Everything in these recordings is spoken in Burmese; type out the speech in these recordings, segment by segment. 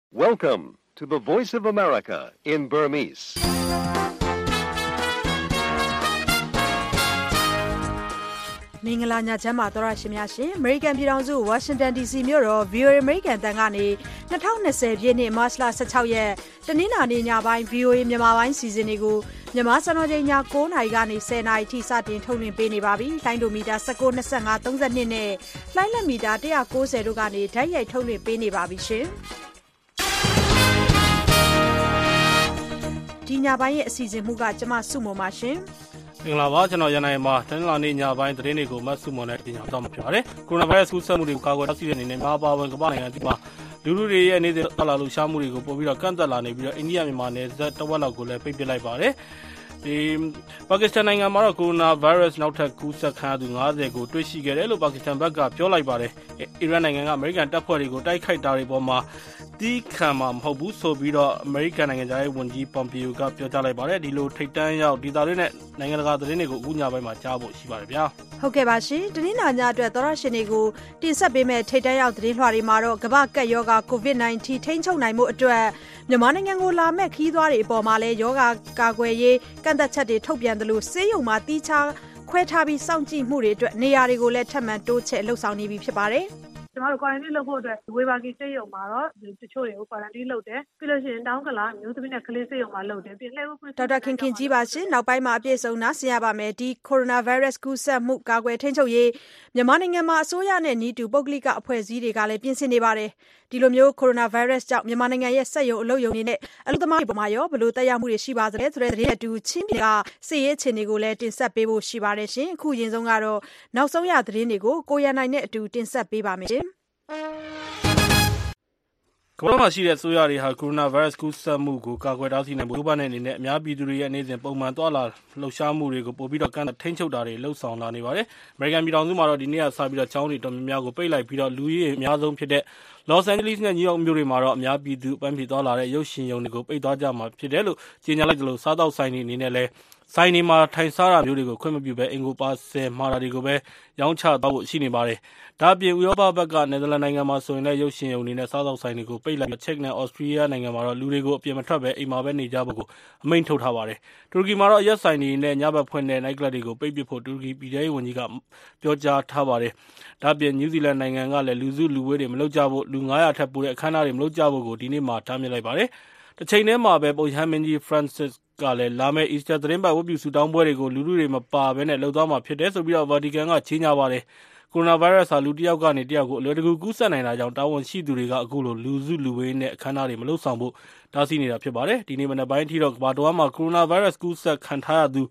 Welcome to the Voice of America in Burmese. ။မင်္ဂလာညချမ်းပါသောရရှင်များရှင်။ American ပြည်ထောင်စု Washington DC မြို့တော် VOA American တန်ကနေ2020ပြည့်နှစ်မတ်လ16ရက်တနင်္လာနေ့ညပိုင်း VOA မြန်မာပိုင်းစီစဉ်တွေကိုမြန်မာစံတော်ချိန်ည9:00နာရီကနေ10:00နာရီထိစတင်ထုတ်လွှင့်ပေးနေပါပြီ။လိုင်းဒိုမီတာ19 25 32နဲ့လိုင်းလက်မီတာ190တို့ကနေဓာတ်ရိုက်ထုတ်လွှင့်ပေးနေပါပြီရှင်။ဒီညပိုင်းရဲ့အစီအစဉ်မှုကကျမစုမုံပါရှင်။မင်္ဂလာပါကျွန်တော်ရန်နိုင်မှာတနင်္လာနေ့ညပိုင်းသတင်းတွေကိုမတ်စုမွန်နဲ့တင်ပြတော့မှာဖြစ်ပါတယ်။ကိုရိုနာဗိုင်းရပ်စ်ကူးစက်မှုတွေကိုကာကွယ်တားဆီးတဲ့အနေနဲ့မြန်မာပါဝင်ကမ္ဘာနိုင်ငံအသီးမှာလူထုတွေရဲ့နေတဲ့တက်လာလှုပ်ရှားမှုတွေကိုပို့ပြီးတော့ကန့်သက်လာနေပြီးတော့အိန္ဒိယမြန်မာနယ်စပ်တဝက်လောက်ကိုလည်းပိတ်ပစ်လိုက်ပါတယ်။ဒီပါကစ္စတန်နိုင်ငံမှာတော့ကိုရိုနာဗိုင်းရပ်စ်နောက်ထပ်ကူးစက်ခံရသူ90ကိုတွေ့ရှိခဲ့တယ်လို့ပါကစ္စတန်ဘက်ကပြောလိုက်ပါတယ်။အီရန်နိုင်ငံကအမေရိကန်တပ်ဖွဲ့တွေကိုတိုက်ခိုက်တာတွေပေါ်မှာတီးခံမှာမဟုတ်ဘူးဆိုပြီးတော့အမေရိကန်နိုင်ငံသားရေးဝန်ကြီးပွန်ပီယိုကပြောကြားလိုက်ပါတယ်ဒီလိုထိပ်တန်းရောက်ဒေသတွေနဲ့နိုင်ငံတကာသတင်းတွေကိုအခုညပိုင်းမှာကြားဖို့ရှိပါတယ်ဗျာဟုတ်ကဲ့ပါရှင်တနင်္လာညအတွက်သောရရှင်တွေကိုတင်ဆက်ပေးမယ့်ထိပ်တန်းရောက်သတင်းလွှာတွေမှာတော့ကမ္ဘာ့ကပ်ရောဂါ COVID-19 ထိန်းချုပ်နိုင်မှုအတွက်မြန်မာနိုင်ငံကိုလာမဲ့ခီးသွားတွေအပေါ်မှာလည်းရောဂါကာကွယ်ရေးကန့်သက်ချက်တွေထုတ်ပြန်တယ်လို့စေယုံမှာတီးခြားခွဲထားပြီးစောင့်ကြည့်မှုတွေအတွက်နေရာတွေကိုလည်းထပ်မံတိုးချဲ့လှုပ်ဆောင်နေပြီဖြစ်ပါတယ်ကျမတို့ quarantine လုပ်ဖို့အတွက်ဝေဘာဂီစေယုံမှာတော့တချို့တွေကို quarantine လုပ်တယ်ပြီးလို့ရှိရင်တောင်းကလာမျိုးသမီးနဲ့ကလေးစေယုံမှာလုပ်တယ်ပြီးလှည့်ဖို့ဒေါက်တာခင်ခင်ကြီးပါရှင်နောက်ပိုင်းမှာအပြည့်စုံနားဆင်ရပါမယ်ဒီ coronavirus ကူးစက်မှုကာကွယ်ထိန်းချုပ်ရေးမြန်မာနိုင်ငံမှာအစိုးရနဲ့နီးတူပုဂ္ဂလိကအဖွဲ့အစည်းတွေကလည်းပြင်ဆင်နေပါတယ်ဒီလိုမျိုး coronavirus ကြောင့်မြန်မာနိုင်ငံရဲ့စက်ရုံအလုပ်ရုံတွေနဲ့အလုပ်သမားတွေပေါ်မှာရောဘယ်လိုသက်ရောက်မှုတွေရှိပါသလဲဆိုတဲ့သတင်းအတူချင်းပြည်ကစစ်ရေးအခြေအနေကိုလည်းတင်ဆက်ပေးဖို့ရှိပါတယ်ရှင်အခုရင်ဆုံးကတော့နောက်ဆုံးရသတင်းတွေကိုကိုရန်နိုင်နဲ့အတူတင်ဆက်ပေးပါမယ်ရှင်ကမ္ဘာမှာရှိတဲ့အစိုးရတွေဟာကိုရိုနာဗိုင်းရပ်စ်ကူးစက်မှုကိုကာကွယ်တားဆီးနိုင်ဖို့ဥပဒေအနေနဲ့အများပြည်သူတွေရဲ့နေ့စဉ်ပုံမှန်သွားလာလှုပ်ရှားမှုတွေကိုပို့ပြီးတော့ကန့်သတ်ထိန်းချုပ်တာတွေလှုပ်ဆောင်လာနေပါတယ်။အမေရိကန်ပြည်ထောင်စုမှာတော့ဒီနေ့ကစပြီးတော့ကျောင်းတွေတော်များများကိုပိတ်လိုက်ပြီးတော့လူကြီးအများဆုံးဖြစ်တဲ့လော့စ်အိန်ဂျလိစ်နဲ့နယူးယောက်မြို့တွေမှာတော့အများပြည်သူအပန်းဖြေသွားလာတဲ့ရုပ်ရှင်ရုံတွေကိုပိတ်သွားကြမှာဖြစ်တယ်လို့ကြေညာလိုက်တယ်လို့စားတောက်ဆိုင်တွေအနေနဲ့လည်းဆိုင်တွေမှာထိုင်စားတာမျိုးတွေကိုခွင့်မပြုဘဲအင်ကိုပါဆယ်မှာတာတွေကိုပဲရောင်းချသွားဖို့ရှိနေပါတယ်။ဒါ့အပြင်ဥရောပဘက်ကနယ်သာလန်နိုင်ငံမှာဆိုရင်လည်းရုပ်ရှင်ရုံတွေနဲ့စားတောက်ဆိုင်တွေကိုပိတ်လိုက်ပြီးချက်နဲ့ဩစတြီးယားနိုင်ငံမှာတော့လူတွေကိုအပြင်မထွက်ဘဲအိမ်မှာပဲနေကြဖို့အမိန့်ထုတ်ထားပါတယ်။တူရကီမှာတော့ရက်ဆိုင်တွေနဲ့ညဘက်ဖွင့်တဲ့ night club တွေကိုပိတ်ပစ်ဖို့တူရကီပြည်ထောင်စုဝန်ကြီးကပြောကြားထားပါတယ်။ဒါ့အပြင်နယူးဇီလန်နိုင်ငံကလည်းလူစုလူဝေးတွေမလုပ်ကြဖို့လူ900ထက်ပိုတဲ့အခမ်းအနားတွေမလုပ်ကြဖို့ကိုဒီနေ့မှတားမြစ်လိုက်ပါတယ်။တစ်ချိန်တည်းမှာပဲပုပ်ရဟန်းမင်းကြီး Francis ကလည်းလာမယ့် Easter သတင်းပတ်ဝတ်ပြုဆုတောင်းပွဲတွေကိုလူထုတွေမပါဘဲနဲ့လုပ်သွားမှာဖြစ်တယ်ဆိုပြီးတော့ Vatican ကကြေညာပါတယ်။ကိုရိုနာဗိုင်းရပ်စ်ဟာလူတစ်ယောက်ကနေတစ်ယောက်ကိုအလွယ်တကူကူးစက်နိုင်တာကြောင့်တာဝန်ရှိသူတွေကအခုလိုလူစုလူဝေးနဲ့အခမ်းအနားတွေမလုပ်ဆောင်ဖို့တားဆီးနေတာဖြစ်ပါတယ်။ဒီနေ့မနက်ပိုင်းအထိတော့ကမ္ဘာတော်မှာကိုရိုနာဗိုင်းရပ်စ်ကူးစက်ခံထားရသူ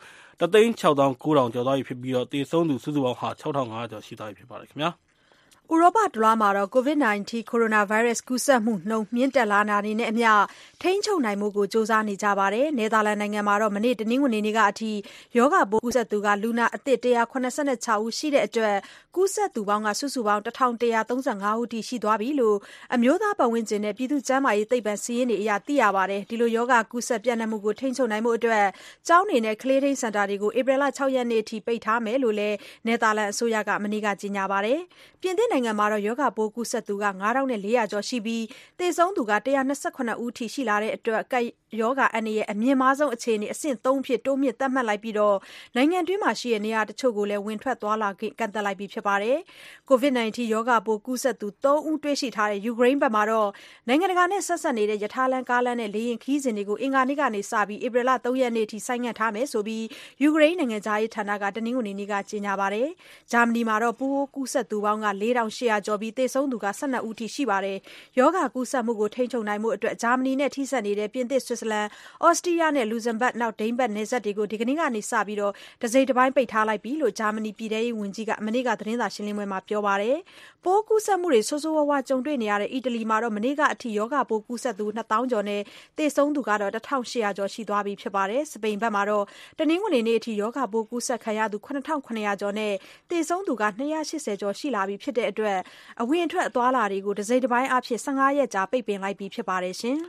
1,690,000 ကျော်သွားပြီဖြစ်ပြီးတော့သေဆုံးသူစုစုပေါင်းဟာ6,500 ကျော်ရှိသွားပြီဖြစ်ပါတယ်ခင်ဗျာ။ဥရောပတလွှားမှာတော့ COVID-19 coronavirus ကူးစက်မှုနှုန်းမြင့်တက်လာတာနဲ့အမျှထိန်းချုပ်နိုင်မှုကိုစ조사နေကြပါတယ်။နယ်သာလန်နိုင်ငံမှာတော့မနေ့တနင်္ဂနွေနေ့ကအထိယောဂပိုးကူးစက်သူကလူနာအသစ်186ဦးရှိတဲ့အတွက်ကူးစက်သူပေါင်းကစုစုပေါင်း1,135ဦးထိရှိသွားပြီလို့အမျိုးသားပတ်ဝန်းကျင်နဲ့ပြည်သူ့ကျန်းမာရေးသိပ္ပံစီးရင်တွေအရသိရပါတယ်။ဒီလိုယောဂကူးစက်ပြန့်နှံ့မှုကိုထိန်းချုပ်နိုင်မှုအတွက်ကျောင်းတွေနဲ့ကလေးထိန်းစင်တာတွေကိုဧပြီလ6ရက်နေ့အထိပိတ်ထားမယ်လို့လည်းနယ်သာလန်အစိုးရကမနေ့ကကြေညာပါတယ်။ပြင်သစ်နိုင်ငံမှာတော့ယောဂပိုးကူးစက်သူက9,400ကျော်ရှိပြီးသေဆုံးသူက128ဦးထိရှိလာတဲ့အတွက်ကယောဂအန္တရာယ်အမြင့်မားဆုံးအခြေအနေအဆင့်3အဖြစ်တိုးမြင့်သတ်မှတ်လိုက်ပြီးတော့နိုင်ငံတွင်းမှာရှိတဲ့နေရာတချို့ကိုလည်းဝင်ထွက်သွားလာကန့်သတ်လိုက်ပြီးဖြစ်ပါတယ်။ COVID-19 ယောဂပိုးကူးစက်သူ3ဦးတွေ့ရှိထားတဲ့ယူကရိန်းဘက်မှာတော့နိုင်ငံတကာနဲ့ဆက်ဆက်နေတဲ့ရထားလမ်းကားလမ်းနဲ့လေယာဉ်ခီးစဉ်တွေကိုအင်္ဂါနေ့ကနေစပြီးဧပြီလ3ရက်နေ့အထိဆိုင်းငံ့ထားမယ်ဆိုပြီးယူကရိန်းနိုင်ငံသားရေးဌာနကတနင်္ဂနွေနေ့ကကြေညာပါတယ်။ဂျာမနီမှာတော့ပိုးကူးစက်သူပေါင်းက4,800ကျော်ပြီးသေဆုံးသူက12ဦးထိရှိပါတယ်။ယောဂကူးစက်မှုကိုထိန်းချုပ်နိုင်မှုအတွက်ဂျာမနီနဲ့ထိစပ်နေတဲ့ပြင်သစ်၊ဆွစ်ဇာလန်၊ဩစတြီးယားနဲ့လူဇမ်ဘတ်နောက်ဒိန်းဘတ်နယ်စပ်တွေကိုဒီကနေ့ကနေစပြီးတော့တစိမ့်တစ်ပိုင်းပိတ်ထားလိုက်ပြီလို့ဂျာမနီပြည်ထောင်စုဝန်ကြီးကမနေ့ကသတင်းစာရှင်းလင်းပွဲမှာပြောပါတယ်။ပိုးကူးစက်မှုတွေဆိုးဆိုးဝါးဝါကြုံတွေ့နေရတဲ့အီတလီမှာတော့မနေ့ကအထိယောဂပိုးကူးစက်သူ2,000ကျော်နဲ့သေဆုံးသူကတော့1,800ကျော်ရှိသွားပြီဖြစ်ပါတယ်။စပိန်ဘက်မှာတော့တနင်္ဂနွေနေ့အထိယောဂပိုးကူးစက်ခံရသူ9,900ကျော်နဲ့သေဆုံးသူက280ကျော်ရှိလာပြီဖြစ်တဲ့အတွက်အဝင်အထွက်အသွားလာတွေကိုတစိမ့်တစ်ပိုင်းအဖြစ်15ရက်ကြာပိတ်ပင်လိုက်ပြီဖြစ်ပါတယ်ရှင်။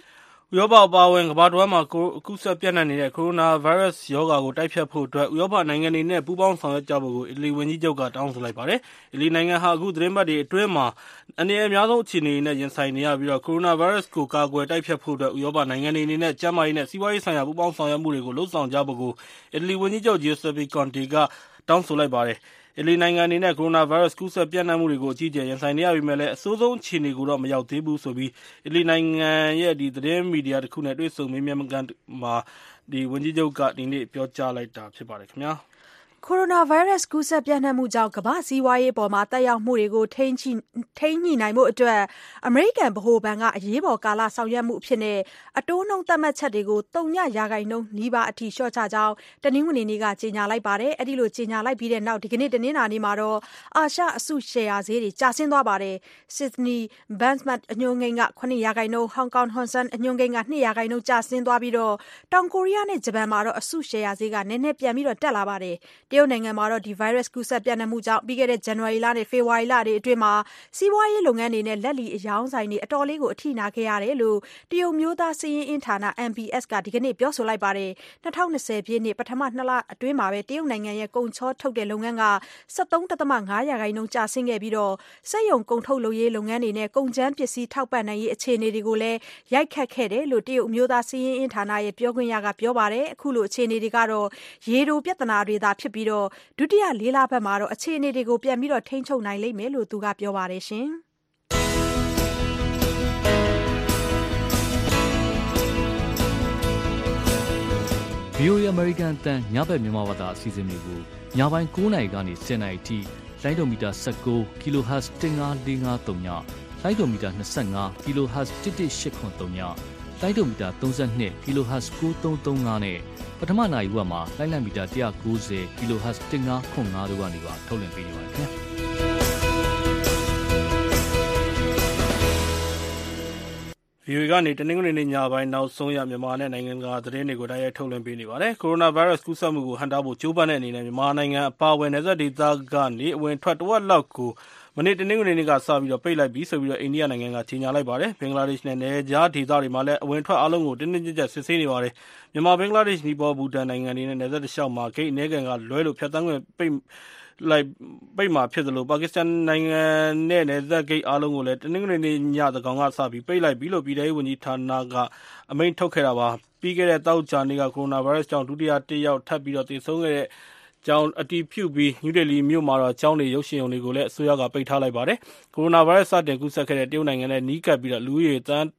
ဥရောပအပါအဝင်ကမ္ဘာတစ်ဝန်းမှာကူးစက်ပြန့်နှံ့နေတဲ့ကိုရိုနာဗိုင်းရပ်စ်ရောဂါကိုတိုက်ဖျက်ဖို့အတွက်ဥရောပနိုင်ငံတွေနဲ့ပူးပေါင်းဆောင်ရွက်ကြဖို့ကိုအီတလီဝန်ကြီးချုပ်ကတောင်းဆိုလိုက်ပါတယ်။အီတလီနိုင်ငံဟာအခုသတင်းပတ်တွေအတွင်းမှာအန္တရာယ်အများဆုံးအခြေအနေနဲ့ရင်ဆိုင်နေရပြီးကိုရိုနာဗိုင်းရပ်စ်ကိုကာကွယ်တိုက်ဖျက်ဖို့အတွက်ဥရောပနိုင်ငံတွေအနေနဲ့ကျန်းမာရေးနဲ့စီးပွားရေးဆိုင်ရာပူးပေါင်းဆောင်ရွက်မှုတွေကိုလုပ်ဆောင်ကြဖို့ကိုအီတလီဝန်ကြီးချုပ် Giuseppe Conte ကတောင်းဆိုလိုက်ပါတယ်။အီတလီနိုင်ငံအနေနဲ့ကိုရိုနာဗိုင်းရပ်စ်ကူးစက်ပြန့်နှံ့မှုတွေကိုအကြီးအကျယ်ရင်ဆိုင်နေရပေမဲ့လည်းအဆိုးဆုံးအခြေအနေကိုတော့မရောက်သေးဘူးဆိုပြီးအီတလီနိုင်ငံရဲ့သတင်းမီဒီယာတစ်ခုနဲ့တွေ့ဆုံမေးမြန်းခန်းမှာဝန်ကြီးချုပ်ကဒီနေ့ပြောကြားလိုက်တာဖြစ်ပါတယ်ခင်ဗျာ။ကိုရိုနာဗိုင်းရပ်စ်ကူးစက်ပြန့်နှံ့မှုကြောင့်ကမ္ဘာ့စီးပွားရေးအပေါ်သက်ရောက်မှုတွေကိုထိန်းညှိနိုင်ဖို့အတွက်အမေရိကန်ဗဟိုဘဏ်ကအရေးပေါ်ကာလဆောင်ရွက်မှုအဖြစ်အတိုးနှုန်းသတ်မှတ်ချက်တွေကို0.% နီးပါးအထိလျှော့ချကြောင်းတနင်္ဂနွေနေ့ကကြေညာလိုက်ပါတယ်။အဲဒီလိုကြေညာလိုက်ပြီးတဲ့နောက်ဒီကနေ့တနင်္လာနေ့မှာအာရှအစုရှယ်ယာဈေးတွေကျဆင်းသွားပါတယ်။ Sydney Benchmark အညွှန်းကိန်းက7%, Hong Kong Hang Seng အညွှန်းကိန်းက2%ကျဆင်းသွားပြီးတောင်ကိုရီးယားနဲ့ဂျပန်မှာအစုရှယ်ယာဈေးကနည်းနည်းပြန်တက်လာပါတယ်။တရုတ်နိုင်ငံမှာဒီဗိုင်းရပ်စ်ကူးစက်ပြန့်နှံ့မှုကြောင့်ပြီးခဲ့တဲ့ဇန်နဝါရီလနဲ့ဖေဖော်ဝါရီလအတွင်းစီးပွားရေးလုပ်ငန်းတွေနဲ့လက်လီအရောင်းဆိုင်တွေအတော်လေးအထိနာခဲ့ရတယ်လို့တရုတ်မျိုးသားစာရင်းအင်းဌာန NBS ကဒီကနေ့ပြောဆိုလိုက်ပါတယ်။2020ပြည့်နှစ်ပထမ2လအတွင်းမှာပဲတရုတ်နိုင်ငံရဲ့ကုန်ချောထုတ်တဲ့လုပ်ငန်းက 73.5% ကျဆင်းခဲ့ပြီးစက်ရုံကုန်ထုတ်လုပ်ရေးလုပ်ငန်းတွေနဲ့ကုန်ကြမ်းပစ္စည်းထောက်ပံ့နိုင်ရေးအခြေအနေတွေကိုလည်းရိုက်ခတ်ခဲ့တယ်လို့တရုတ်မျိုးသားစာရင်းအင်းဌာနရဲ့ပြောခွင့်ရကပြောပါတယ်။အခုလိုအခြေအနေတွေကတော့ရေတိုပြဿနာတွေသာဖြစ်ပြီးဒုတိယလေးလပတ်မှာအခြေအနေတွေကိုပြန်ပြီးထိန်းချုပ်နိုင်လိမ့်မယ်လို့သူကပြောပါတယ်ရှင်။ VOA American အသံညဘက်မြန်မာဘာသာအစီအစဉ်တွေကိုညပိုင်း9:00 နာရီကနေ10:00 နာရီထိလိုင်းဒိုမီတာ19 kHz 15453ညလိုင်းဒိုမီတာ25 kHz 11883ညလိုင်းဒိုမီတာ32 kHz 9335နဲ့ပထမနာရီဝက်မှာလိုင်းလံမီတာ190 kHz 1505တို့ကနေပါထုတ်လွှင့်ပေးနေပါတယ်ခင်ဗျာ။ VOA ကနေတနင်္ဂနွေနေ့ညပိုင်းနောက်ဆုံးရမြန်မာနဲ့နိုင်ငံတကာသတင်းတွေကိုတိုက်ရိုက်ထုတ်လွှင့်ပေးနေပါတယ်။ကိုရိုနာဗိုင်းရပ်စ်ကူးစက်မှုကိုဟန့်တားဖို့ကြိုးပမ်းတဲ့အနေနဲ့မြန်မာနိုင်ငံအပါအဝင်နယ်စပ်ဒေသကနေအဝင်ထွက်တဝက်လောက်ကိုမနေ့တနင်္ဂနွေနေ့ကစပြီးပိတ်လိုက်ပြီဆိုပြီးအိန္ဒိယနိုင်ငံကကြေညာလိုက်ပါတယ်။ဘင်္ဂလားဒေ့ရှ်နဲ့နယ်ခြားဒေသတွေမှာလည်းအဝင်ထွက်အားလုံးကိုတင်းတင်းကျပ်ကျပ်စစ်ဆေးနေပါတယ်။မြန်မာဘင်္ဂလားဒေ့ရှ်နီပေါဘူတန်နိုင်ငံတွေနဲ့နယ်စပ်တလျှောက်မှာဂိတ်အနည်းငယ်ကလွဲလို့ဖြတ်သန်းခွင့်ပိတ်မှာဖြစ်သလိုပါကစ္စတန်နိုင်ငံနဲ့နယ်စပ်ဂိတ်အားလုံးကိုလည်းတနင်္ဂနွေနေ့ညသန်းခေါင်ကစပြီးပိတ်လိုက်ပြီလို့ပြည်ထောင်ရေးဝန်ကြီးဌာနကအမိန့်ထုတ်ခဲ့တာပါ။ပြီးခဲ့တဲ့သောကြာနေ့ကကိုရိုနာဗိုင်းရပ်စ်ကြောင့်ဒုတိယတစ်ယောက်ထပ်ပြီးသေဆုံးခဲ့တဲ့ကြောင်းအတည်ပြုပြီးနယူးဒေလီမြို့မှာကျောင်းတွေရုပ်ရှင်ရုံတွေကိုလည်းအစိုးရကပိတ်ထားလိုက်ပါတယ်။ကိုရိုနာဗိုင်းရပ်စ်စတင်ကူးစက်ခဲ့တဲ့တရုတ်နိုင်ငံနဲ့နီးကပ်ပြီးလူဦးရေသန်း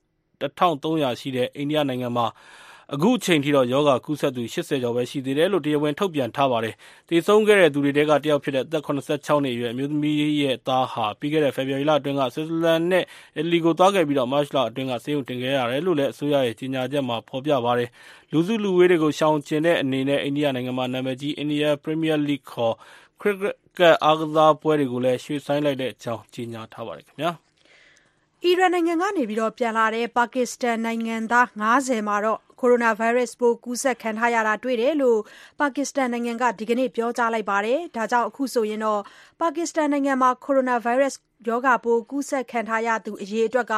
1300ရှိတဲ့အိန္ဒိယနိုင်ငံမှာအခုအချိန်ထိရောဂါကူးစက်သူ80ကျော်ပဲရှိသေးတယ်လို့တရားဝင်ထုတ်ပြန်ထားပါတယ်။သေဆုံးခဲ့တဲ့သူတွေထဲကတယောက်ဖြစ်တဲ့အသက်86နှစ်အရွယ်အမျိုးသမီးရဲ့သားဟာပြီးခဲ့တဲ့ဖေဖော်ဝါရီလအတွင်းကဆွစ်ဇာလန်နဲ့အီတလီကိုသွားခဲ့ပြီးမတ်လအတွင်းကဆေးရုံတင်ခဲ့ရတယ်လို့လည်းအစိုးရရဲ့ကြေညာချက်မှာဖော်ပြပါတယ်။လူစုလူဝေးတွေကိုရှောင်ကျဉ်တဲ့အနေနဲ့အိန္ဒိယနိုင်ငံမှာနာမည်ကြီး India Premier League ခေါ်ခရစ်ကက်အားကစားပွဲတွေကိုလည်းရွှေ့ဆိုင်းလိုက်တဲ့အကြောင်းကြေညာထားပါတယ်ခင်ဗျာ။အီရန်နိုင်ငံကနေပြန်လာတဲ့ပါကစ္စတန်နိုင်ငံသား50မှာကိုရိုနာဗိုင်းရပ်စ်ပိုးကူးစက်ခံထားရတာတွေ့တယ်လို့ပါကစ္စတန်နိုင်ငံကဒီကနေ့ပြောကြားလိုက်ပါတယ်။ဒါကြောင့်အခုဆိုရင်ပါကစ္စတန်နိုင်ငံမှာကိုရိုနာဗိုင်းရပ်စ်ရောဂါပိုးကူးစက်ခံထားရသူအရေအတွက်က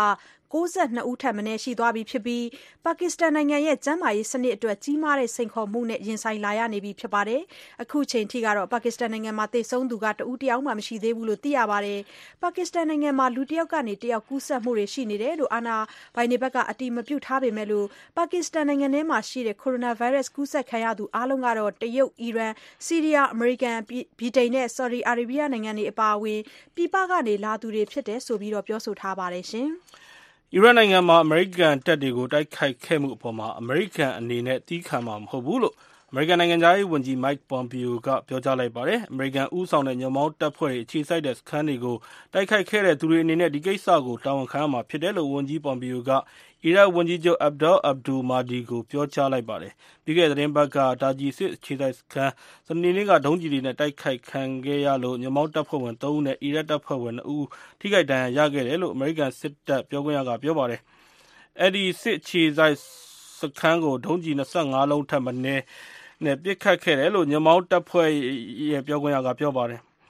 92ဦးထက်မနည်းရှိသွားပြီဖြစ်ပြီးပါကစ္စတန်နိုင်ငံရဲ့ကျန်းမာရေးစနစ်အတွက်ကြီးမားတဲ့စိန်ခေါ်မှုနဲ့ရင်ဆိုင်လာရနေပြီဖြစ်ပါတယ်။အခုချိန်ထိပါကစ္စတန်နိုင်ငံမှာသေဆုံးသူတဦးတယောက်မှမရှိသေးဘူးလို့သိရပါတယ်။ပါကစ္စတန်နိုင်ငံမှာလူတယောက်ကနေတယောက်ကူးစက်မှုတွေရှိနေတယ်လို့အာဏာပိုင်တွေဘက်ကအတည်မပြုထားပေမဲ့ပါကစ္စတန်နိုင်ငံထဲမှာရှိတဲ့ကိုရိုနာဗိုင်းရပ်စ်ကူးစက်ခံရသူအားလုံးကတော့တရုတ်၊အီရန်၊ဆီးရီးယား၊အမေရိကန်၊ဗြိတိန်နဲ့ဆော်ဒီအာရေဗျနိုင်ငံတွေအပါအဝင်ပြည်ပကနေလာသူတွေဖြစ်တယ်ဆိုပြီးပြောဆိုထားပါတယ်ရှင်။အီရတ်နိုင်ငံမှာအမေရိကန်တပ်တွေကိုတိုက်ခိုက်ခဲ့မှုအပေါ်အမေရိကန်အနေနဲ့သည်းခံမှာမဟုတ်ဘူးလို့အမေရိကန်နိုင်ငံခြားရေးဝန်ကြီး Mike Pompeo ကပြောကြားလိုက်ပါတယ်။အမေရိကန်ဦးဆောင်တဲ့ညွန့်ပေါင်းတပ်ဖွဲ့တွေအခြေစိုက်တဲ့စခန်းတွေကိုတိုက်ခိုက်ခဲ့တဲ့သူတွေအနေနဲ့ဒီကိစ္စကိုတာဝန်ခံရမှာဖြစ်တယ်လို့ဝန်ကြီး Pompeo ကအီရတ်ဝန်ကြီးချုပ် Abdul Mahdi ကိုပြောကြားလိုက်ပါတယ်။ပြီးခဲ့တဲ့သတင်းပတ်ကတာဂျီစစ်အခြေစိုက်စခန်းစနေနေ့ကဒုံးကျည်တွေနဲ့တိုက်ခိုက်ခံခဲ့ရလို့ညွန့်ပေါင်းတပ်ဖွဲ့ဝင်3ဦးနဲ့အီရတ်တပ်ဖွဲ့ဝင်2ဦးထိခိုက်ဒဏ်ရာရခဲ့တယ်လို့အမေရိကန်စစ်တပ်ပြောခွင့်ရကပြောပါတယ်။အဲဒီစစ်အခြေစိုက်စခန်းကိုဒုံးကျည်25လုံးထပ်မံနဲ့ပစ်ခတ်ခဲ့တယ်လို့ညွန့်ပေါင်းတပ်ဖွဲ့ရဲ့ပြောခွင့်ရကပြောပါတယ်။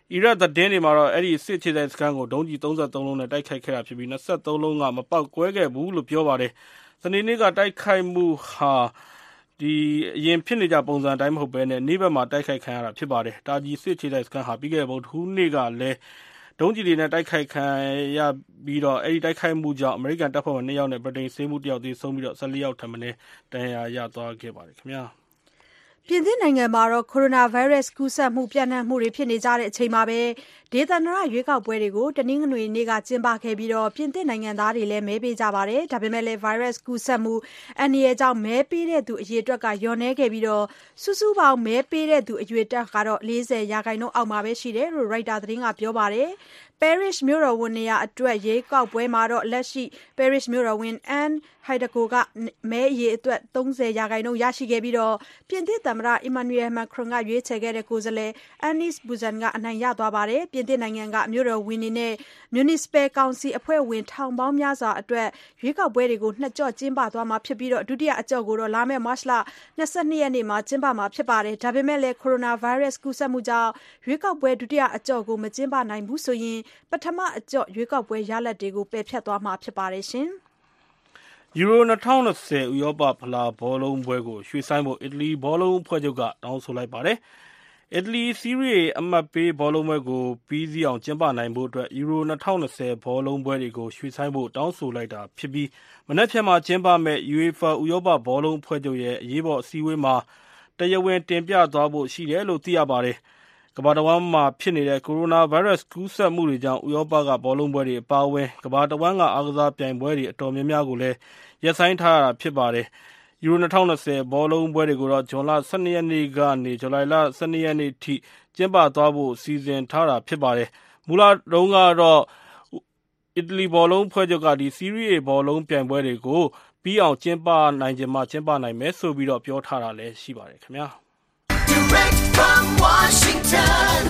အီရတ်သတင်းတွေမှာတော့အဲ့ဒီစစ်အခြေစိုက်စခန်းကိုဒုံးကျည်33လုံးနဲ့တိုက်ခိုက်ခဲ့တာဖြစ်ပြီး23လုံးကမပေါက်ကွဲခဲ့ဘူးလို့ပြောပါတယ်။စနေနေ့ကတိုက်ခိုက်မှုဟာအရင်ဖြစ်နေကြပုံစံအတိုင်းမဟုတ်ဘဲနဲ့နေ့ဘက်မှာတိုက်ခိုက်ခံရတာဖြစ်ပါတယ်။တာဂျီစစ်အခြေစိုက်စခန်းဟာပြီးခဲ့တဲ့ဗုဒ္ဓဟူးနေ့ကလည်းဒုံးကျည်တွေနဲ့တိုက်ခိုက်ခံရပြီးတော့အဲ့ဒီတိုက်ခိုက်မှုကြောင့်အမေရိကန်တပ်ဖွဲ့ဝင်2ယောက်နဲ့ဗြိတိန်ဆေးမှု1ယောက်သေဆုံးပြီးတော့14ယောက်ထပ်မံဒဏ်ရာရသွားခဲ့ပါတယ်ခင်ဗျာ။ပြင်သစ်နိုင်ငံမှာကိုရိုနာဗိုင်းရပ်စ်ကူးစက်မှုပြန့်နှံ့မှုတွေဖြစ်နေကြတဲ့အချိန်မှာပဲဒေသန္တရရွေးကောက်ပွဲတွေကိုတနင်္ဂနွေနေ့ကကျင်းပခဲ့ပြီးပြင်သစ်နိုင်ငံသားတွေလည်းမဲပေးကြပါတယ်။ဒါပေမဲ့လည်းဗိုင်းရပ်စ်ကူးစက်မှုအန္တရာယ်ကြောင့်မဲပေးတဲ့သူအရေအတွက်ကလျော့နည်းခဲ့ပြီးစုစုပေါင်းမဲပေးတဲ့သူအရေအတွက်ကတော့40%အောက်မှာပဲရှိတယ်လို့ Reuters သတင်းကပြောပါတယ်။ Paris မြို့တော်ဝန်နေရာအတွက်ရွေးကောက်ပွဲမှာလက်ရှိ Paris မြို့တော်ဝန် Anne Hidalgo ကမဲအရေအတွက်30%ရရှိခဲ့ပြီးပြင်သစ်သမ္မတ Emmanuel Macron ကရွေးချယ်ခဲ့တဲ့ကိုယ်စားလှယ် Anis Buzyn ကအနိုင်ရသွားပါတယ်။ပြင်သစ်နိုင်ငံကမြို့တော်ဝန်တွေနဲ့ Municipal Council အဖွဲ့ဝင်ထောင်ပေါင်းများစွာအတွက်ရွေးကောက်ပွဲတွေကိုနှစ်ကြော့ကျင်းပသွားမှာဖြစ်ပြီးဒုတိယအကြော့ကိုလာမယ့်မတ်လ22ရက်နေ့မှာကျင်းပမှာဖြစ်ပါတယ်။ဒါပေမဲ့လည်းကိုရိုနာဗိုင်းရပ်စ်ကူးစက်မှုကြောင့်ရွေးကောက်ပွဲဒုတိယအကြော့ကိုမကျင်းပနိုင်ဘူးဆိုရင်ပထမအကြော့ရွေးကောက်ပွဲရလဒ်တွေကိုပယ်ဖျက်သွားမှာဖြစ်ပါတယ်ရှင်။ယူရို2020ဥရောပဖလားဘောလုံးပွဲကိုရွှေ့ဆိုင်းဖို့အီတလီဘောလုံးအဖွဲ့ချုပ်ကတောင်းဆိုလိုက်ပါတယ်။အီတလီစီးရီးအမှတ်ပေးဘောလုံးပွဲကိုပြီးစီးအောင်ကျင်းပနိုင်ဖို့အတွက်ယူရို2020ဘောလုံးပွဲတွေကိုရွှေ့ဆိုင်းဖို့တောင်းဆိုလိုက်တာဖြစ်ပြီးမနက်ဖြန်မှာကျင်းပမဲ့ UEFA ဥရောပဘောလုံးအဖွဲ့ချုပ်ရဲ့အရေးပေါ်အစည်းအဝေးမှာတရားဝင်တင်ပြသွားဖို့ရှိတယ်လို့သိရပါတယ်။ကမ္ဘာတဝန်းမှာဖြစ်နေတဲ့ကိုရိုနာဗိုင်းရပ်စ်ကူးစက်မှုတွေကြောင့်ဥရောပကဘောလုံးပွဲတွေအပါအဝင်ကမ္ဘာတဝန်းကအားကစားပြိုင်ပွဲတွေအတော်များများကိုလည်းရပ်ဆိုင်းထားရတာဖြစ်ပါတယ်။ယူရို2020ဘောလုံးပွဲတွေကိုတော့ဇွန်လ12ရက်နေ့ကနေဇူလိုင်လ12ရက်နေ့ထိကျင်းပသွားဖို့စီစဉ်ထားတာဖြစ်ပါတယ်။မူလတုန်းကတော့အီတလီဘောလုံးဖွဲ့ချုပ်ကစီးရီးဘောလုံးပြိုင်ပွဲတွေကိုပြီးအောင်ကျင်းပနိုင်ခြင်းမှကျင်းပနိုင်မယ်ဆိုပြီးတော့ပြောထားတာလည်းရှိပါတယ်ခင်ဗျာ။ Direct from Washington,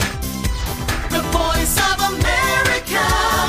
the voice of America,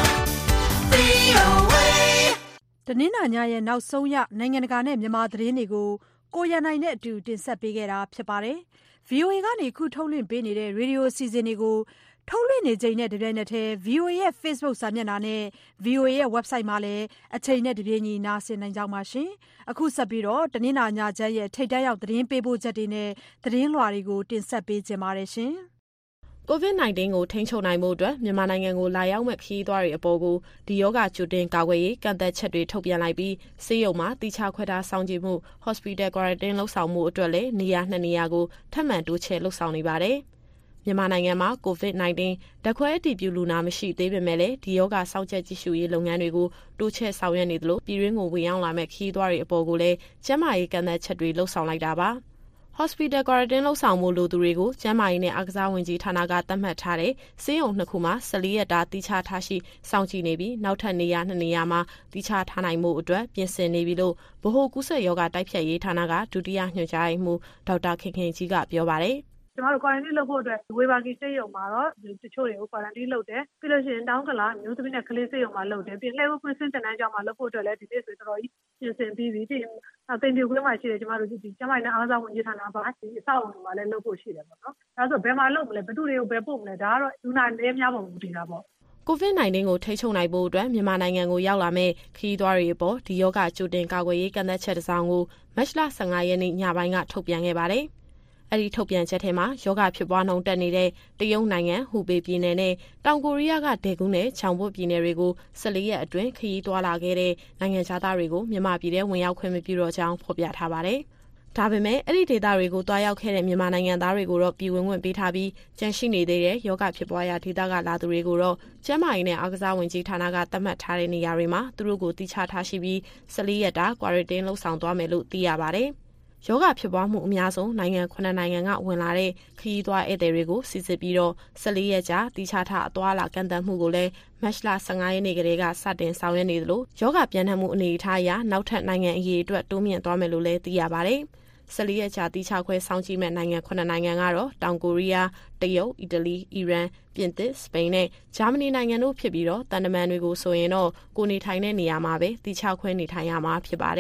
VOA. တနင်္လာညရဲ့နောက်ဆုံးရနိုင်ငံတကာနဲ့မြန်မာသတင်းတွေကိုကိုရန်နိုင်နဲ့အတူတင်ဆက်ပေးခဲ့တာဖြစ်ပါတယ်။ VOA ကနေအခုထုတ်လွှင့်ပေးနေတဲ့ရေဒီယိုအစီအစဉ်တွေကိုထုတ်လွှင့်နေချိန်နဲ့တပြိုင်နက်တည်း VOA ရဲ့ Facebook စာမျက်နှာနဲ့ VOA ရဲ့ website မှာလည်းအချိန်နဲ့တပြေးညီနားဆင်နိုင်ကြပါရှင်။အခုဆက်ပြီးတနင်္လာညချမ်းရဲ့ထိပ်တန်းရောက်သတင်းပေးပို့ချက်တွေနဲ့သတင်းလွှာတွေကိုတင်ဆက်ပေးကြပါရရှင်။ COVID-19 ကိုထိန်းချုပ်နိုင်မှုအတွက်မြန်မာနိုင်ငံကိုလာရောက်မဲ့ခရီးသွားတွေအပေါ်ကိုဒီရောဂါကြိုတင်ကာကွယ်ရေးကန့်သတ်ချက်တွေထုတ်ပြန်လိုက်ပြီးဆေးရုံမှာတိကျခွဲထားစောင့်ကြည့်မှု Hospital Quarantine လုပ်ဆောင်မှုအတွက်လည်းနေရာ2နေရာကိုထပ်မံတိုးချဲ့လုပ်ဆောင်နေပါတယ်။မြန်မာနိုင်ငံမှာ COVID-19 ဓာတ်ခွဲအတည်ပြုလူနာမရှိသေးပေမဲ့လည်းဒီရောဂါစောင့်ကြပ်ကြည့်ရှုရေးလုပ်ငန်းတွေကိုတိုးချဲ့ဆောင်ရွက်နေသလိုပြည်တွင်းကိုဝင်ရောက်လာမဲ့ခရီးသွားတွေအပေါ်ကိုလည်းကျန်းမာရေးကန့်သတ်ချက်တွေလှုပ်ဆောင်လိုက်တာပါ။ Hospital Quarantine လုပ်ဆောင်မှုလိုသူတွေကိုကျန်းမာရေးနဲ့အားကစားဝန်ကြီးဌာနကသတ်မှတ်ထားတဲ့ဆေးရုံ2ခုမှာ14ရက်တာတိကျထားရှိစောင့်ကြည့်နေပြီးနောက်ထပ်နေရာ2နေရာမှာတိကျထားနိုင်မှုအတွက်ပြင်ဆင်နေပြီလို့ဗဟိုကူးစက်ရောဂါတိုက်ဖျက်ရေးဌာနကဒုတိယညွှန်ကြားရေးမှူးဒေါက်တာခင်ခင်ကြီးကပြောပါတယ်။ကျမတို့ quarantine လုပ်ဖို့အတွက်ဝေဘာဂီဆေးရုံမှာတော့တချို့တွေကို quarantine လုပ်တယ်ပြီးလို့ရှိရင်တောင်းကလာမျိုးသမီးနဲ့ကလေးဆေးရုံမှာလုပ်တယ်ပြီးလှည့်ဖို့ဖွင့်စင်းတင်တန်းကျောင်းမှာလုပ်ဖို့အတွက်လည်းဒီနေ့ဆိုတော်တော်ကြီးပြင်ဆင်ပြီးပြီပြီးတင်ပြခွင့်မှာရှိတယ်ကျမတို့ဒီကျမနဲ့အားကစားဝန်ကြီးဌာနပါဒီအဆောက်အအုံတွေမှာလည်းလုပ်ဖို့ရှိတယ်ပေါ့နော်ဒါဆိုဘယ်မှာလုပ်မလဲဘယ်သူတွေကိုဘယ်ပို့မလဲဒါကတော့လူနာနည်းများပုံမူတည်တာပေါ့ COVID-19 ကိုထိန်းချုပ်နိုင်ဖို့အတွက်မြန်မာနိုင်ငံကိုရောက်လာမဲ့ခရီးသွားတွေအပေါ်ဒီရောဂါကြိုတင်ကာကွယ်ရေးကန့်သတ်ချက်တစ်စောင်ကိုမတ်လ15ရက်နေ့ညပိုင်းကထုတ်ပြန်ခဲ့ပါတယ်။အဲ့ဒီထုတ်ပြန်ချက်ထဲမှာယောဂဖြစ်ပွားနှုန်းတက်နေတဲ့တရုတ်နိုင်ငံဟူပေပြည်နယ်နဲ့တောင်ကိုရီးယားကဒေဂူးနဲ့ချောင်ဘွတ်ပြည်နယ်တွေကို14ရက်အတွင်းခရီးသွားလာခဲ့တဲ့နိုင်ငံခြားသားတွေကိုမြန်မာပြည်ထဲဝင်ရောက်ခွင့်မပြုတော့ကြောင်းဖော်ပြထားပါတယ်။ဒါပေမဲ့အဲ့ဒီဒေသတွေကိုတွားရောက်ခဲ့တဲ့မြန်မာနိုင်ငံသားတွေကိုတော့ပြည်ဝင်ခွင့်ပေးထားပြီးကြန့်ရှိနေသေးတဲ့ယောဂဖြစ်ပွားရာဒေသကလာသူတွေကိုတော့ကျန်းမာရေးနဲ့အားကစားဝန်ကြီးဌာနကသတ်မှတ်ထားတဲ့နေရာတွေမှာသူတို့ကိုတိကျထားရှိပြီး14ရက်တာ quarantine လုပ်ဆောင်သွားမယ်လို့သိရပါတယ်။ယောဂဖြစ်ပွားမှုအများဆုံးနိုင်ငံ9နိုင်ငံကဝင်လာတဲ့ခရီးသွားဧည့်သည်တွေကိုစစ်ဆေးပြီးတော့14ရက်ကြာတိကျထားအသွားလာကန့်သတ်မှုကိုလည်းမတ်လ15ရက်နေ့ကလေးကစတင်ဆောင်ရွက်နေသလိုယောဂပြန့်နှံ့မှုအနေအထားအရနောက်ထပ်နိုင်ငံအရေးအတွက်တိုးမြင့်သွားမယ်လို့လည်းသိရပါတယ်။14ရက်ကြာတိကျခွဲစောင့်ကြည့်မဲ့နိုင်ငံ9နိုင်ငံကတော့တောင်ကိုရီးယား၊တရုတ်၊အီတလီ၊အီရန်၊ပြင်သစ်၊စပိန်နဲ့ဂျာမနီနိုင်ငံတို့ဖြစ်ပြီးတော့တန်တမန်တွေကိုဆိုရင်တော့ကိုနေထိုင်တဲ့နေရာမှာပဲတိကျခွဲနေထိုင်ရမှာဖြစ်ပါတယ်။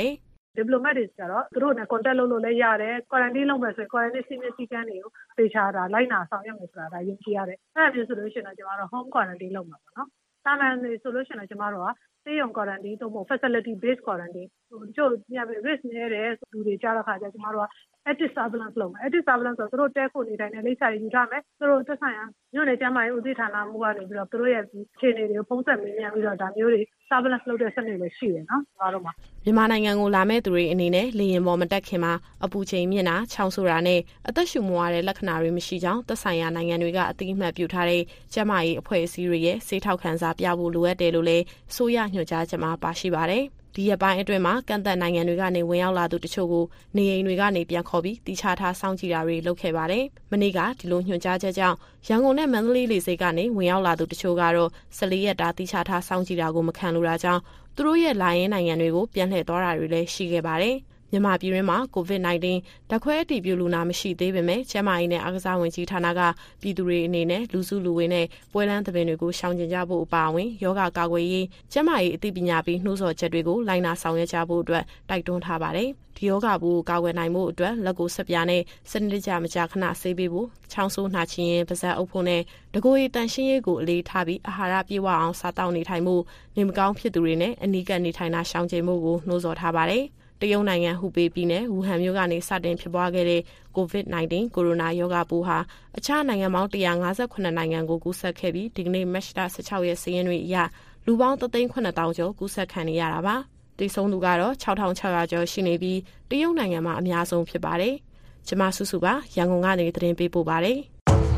diplomat တွေကျတော့သူတို့နဲ့ contact လုပ်လို့လည်းရတယ် quarantine လုပ်မယ်ဆိုရင် quarantine စည်းမျဉ်းစည်းကမ်းတွေကိုသေချာလိုက်နာဆောင်ရွက်မယ်ဆိုတာဒါယုံကြည်ရတယ်အဲ့ဒါမျိုးဆိုလို့ရှိရင်တော့ကျမတို့ home quarantine လုပ်မှာပေါ့နော်တာမန်နေဆိုလို့ရှိရင်တော့ကျမတို့ကဆေးရုံ quarantine တို့မို့ facility based quarantine တချို့ည risk နည်းတယ်လူတွေကြားတဲ့ခါကျကျမတို့က active surveillance လုပ်မယ် active surveillance ဆိုတော့သူတို့တဲခိုနေတိုင်းနဲ့လိပ်စာတွေယူထားမယ်သူတို့သက်ဆိုင်ရာညနေကျန်းမာရေးဦးစီးဌာနမှကနေပြီးတော့သူတို့ရဲ့ခြေအနေတွေကိုဖုံးဆက်မေးမြန်းပြီးတော့ဒါမျိုးတွေ surveillance လုပ်တဲ့စနစ်လည်းရှိတယ်နော်ကျမတို့မှာမြန်မာနိုင်ငံကိုလာမဲ့သူတွေအနေနဲ့လေယာဉ်ပေါ်မတက်ခင်မှာအပူချိန်မြင့်တာချောင်းဆိုတာနဲ့အသက်ရှူမဝတဲ့လက္ခဏာတွေမရှိကြောင်းသက်ဆိုင်ရာနိုင်ငံတွေကအသိအမှတ်ပြုထားတဲ့ကျန်းမာရေးအဖွဲ့အစည်းတွေရဲ့ဆေးထောက်ခံစာပြဖို့လိုအပ်တယ်လို့လည်းဆိုရညွှန်ကြားချက်မှာပါရှိပါတယ်ဒီရက်ပိုင်းအတွင်းမှာကန့်သက်နိုင်ငံတွေကနေဝင်ရောက်လာသူတချို့ကိုနေအိမ်တွေကနေပြန်ခေါ်ပြီးတိချထားစောင့်ကြည့်တာတွေလုပ်ခဲ့ပါတယ်။မနေ့ကဒီလိုညွှန်ကြားချက်ကြောင့်ရန်ကုန်နဲ့မန္တလေးလေဆိပ်ကနေဝင်ရောက်လာသူတချို့ကတော့14ရက်တာတိချထားစောင့်ကြည့်တာကိုမခံလိုတာကြောင့်သူတို့ရဲ့လာရင်းနိုင်ငံတွေကိုပြန်လှည့်သွားတာတွေလည်းရှိခဲ့ပါတယ်။မြန်မာပြည်တွင်းမှာ COVID-19 ဓာတ်ခွဲအတည်ပြုလူနာမရှိသေးပေမဲ့ကျန်းမာရေးနဲ့အားကစားဝန်ကြီးဌာနကပြည်သူတွေအနေနဲ့လူစုလူဝေးနဲ့ပွဲလမ်းသဘင်တွေကိုရှောင်ကျဉ်ကြဖို့အပါအဝင်ယောဂကာကွယ်ရေးကျန်းမာရေးအသိပညာပေးနှိုးဆော်ချက်တွေကိုလိုက်နာဆောင်ရွက်ကြဖို့အတွက်တိုက်တွန်းထားပါတယ်။ဒီယောဂဘူးကာကွယ်နိုင်မှုအတွက်လက်ကိုဆက်ပြားနဲ့စနစ်တကျမကြာခဏဆေးပေးဖို့ချောင်းဆိုးနှာချင်ရင်ပါးစပ်အုပ်ဖို့နဲ့တကိုယ်ရည်တန်ရှင်းရေးကိုအလေးထားပြီးအာဟာရပြည့်ဝအောင်စားတောက်နေထိုင်မှုနေမကောင်းဖြစ်သူတွေနဲ့အနီးကပ်နေထိုင်တာရှောင်ကျဉ်မှုကိုနှိုးဆော်ထားပါတယ်။တရုတ်နိုင်ငံဟူပေပြည်နယ်ဝူဟန်မြို့ကနေစတင်ဖြစ်ပွားခဲ့တဲ့ COVID-19 ကိုရိုနာရောဂါပိုးဟာအခြားနိုင်ငံပေါင်း158နိုင်ငံကိုကူးစက်ခဲ့ပြီးဒီကနေ့မတ်လ16ရက်စာရင်းတွေအရလူပေါင်း3,900,000 ကျော်ကူးစက်ခံနေရတာပါ။တိစုံသူကတော့6,600 ကျော်ရှိနေပြီးတရုတ်နိုင်ငံမှာအများဆုံးဖြစ်ပါတယ်။ကျမစုစုပါရန်ကုန်ကနေသတင်းပေးပို့ပါတယ်။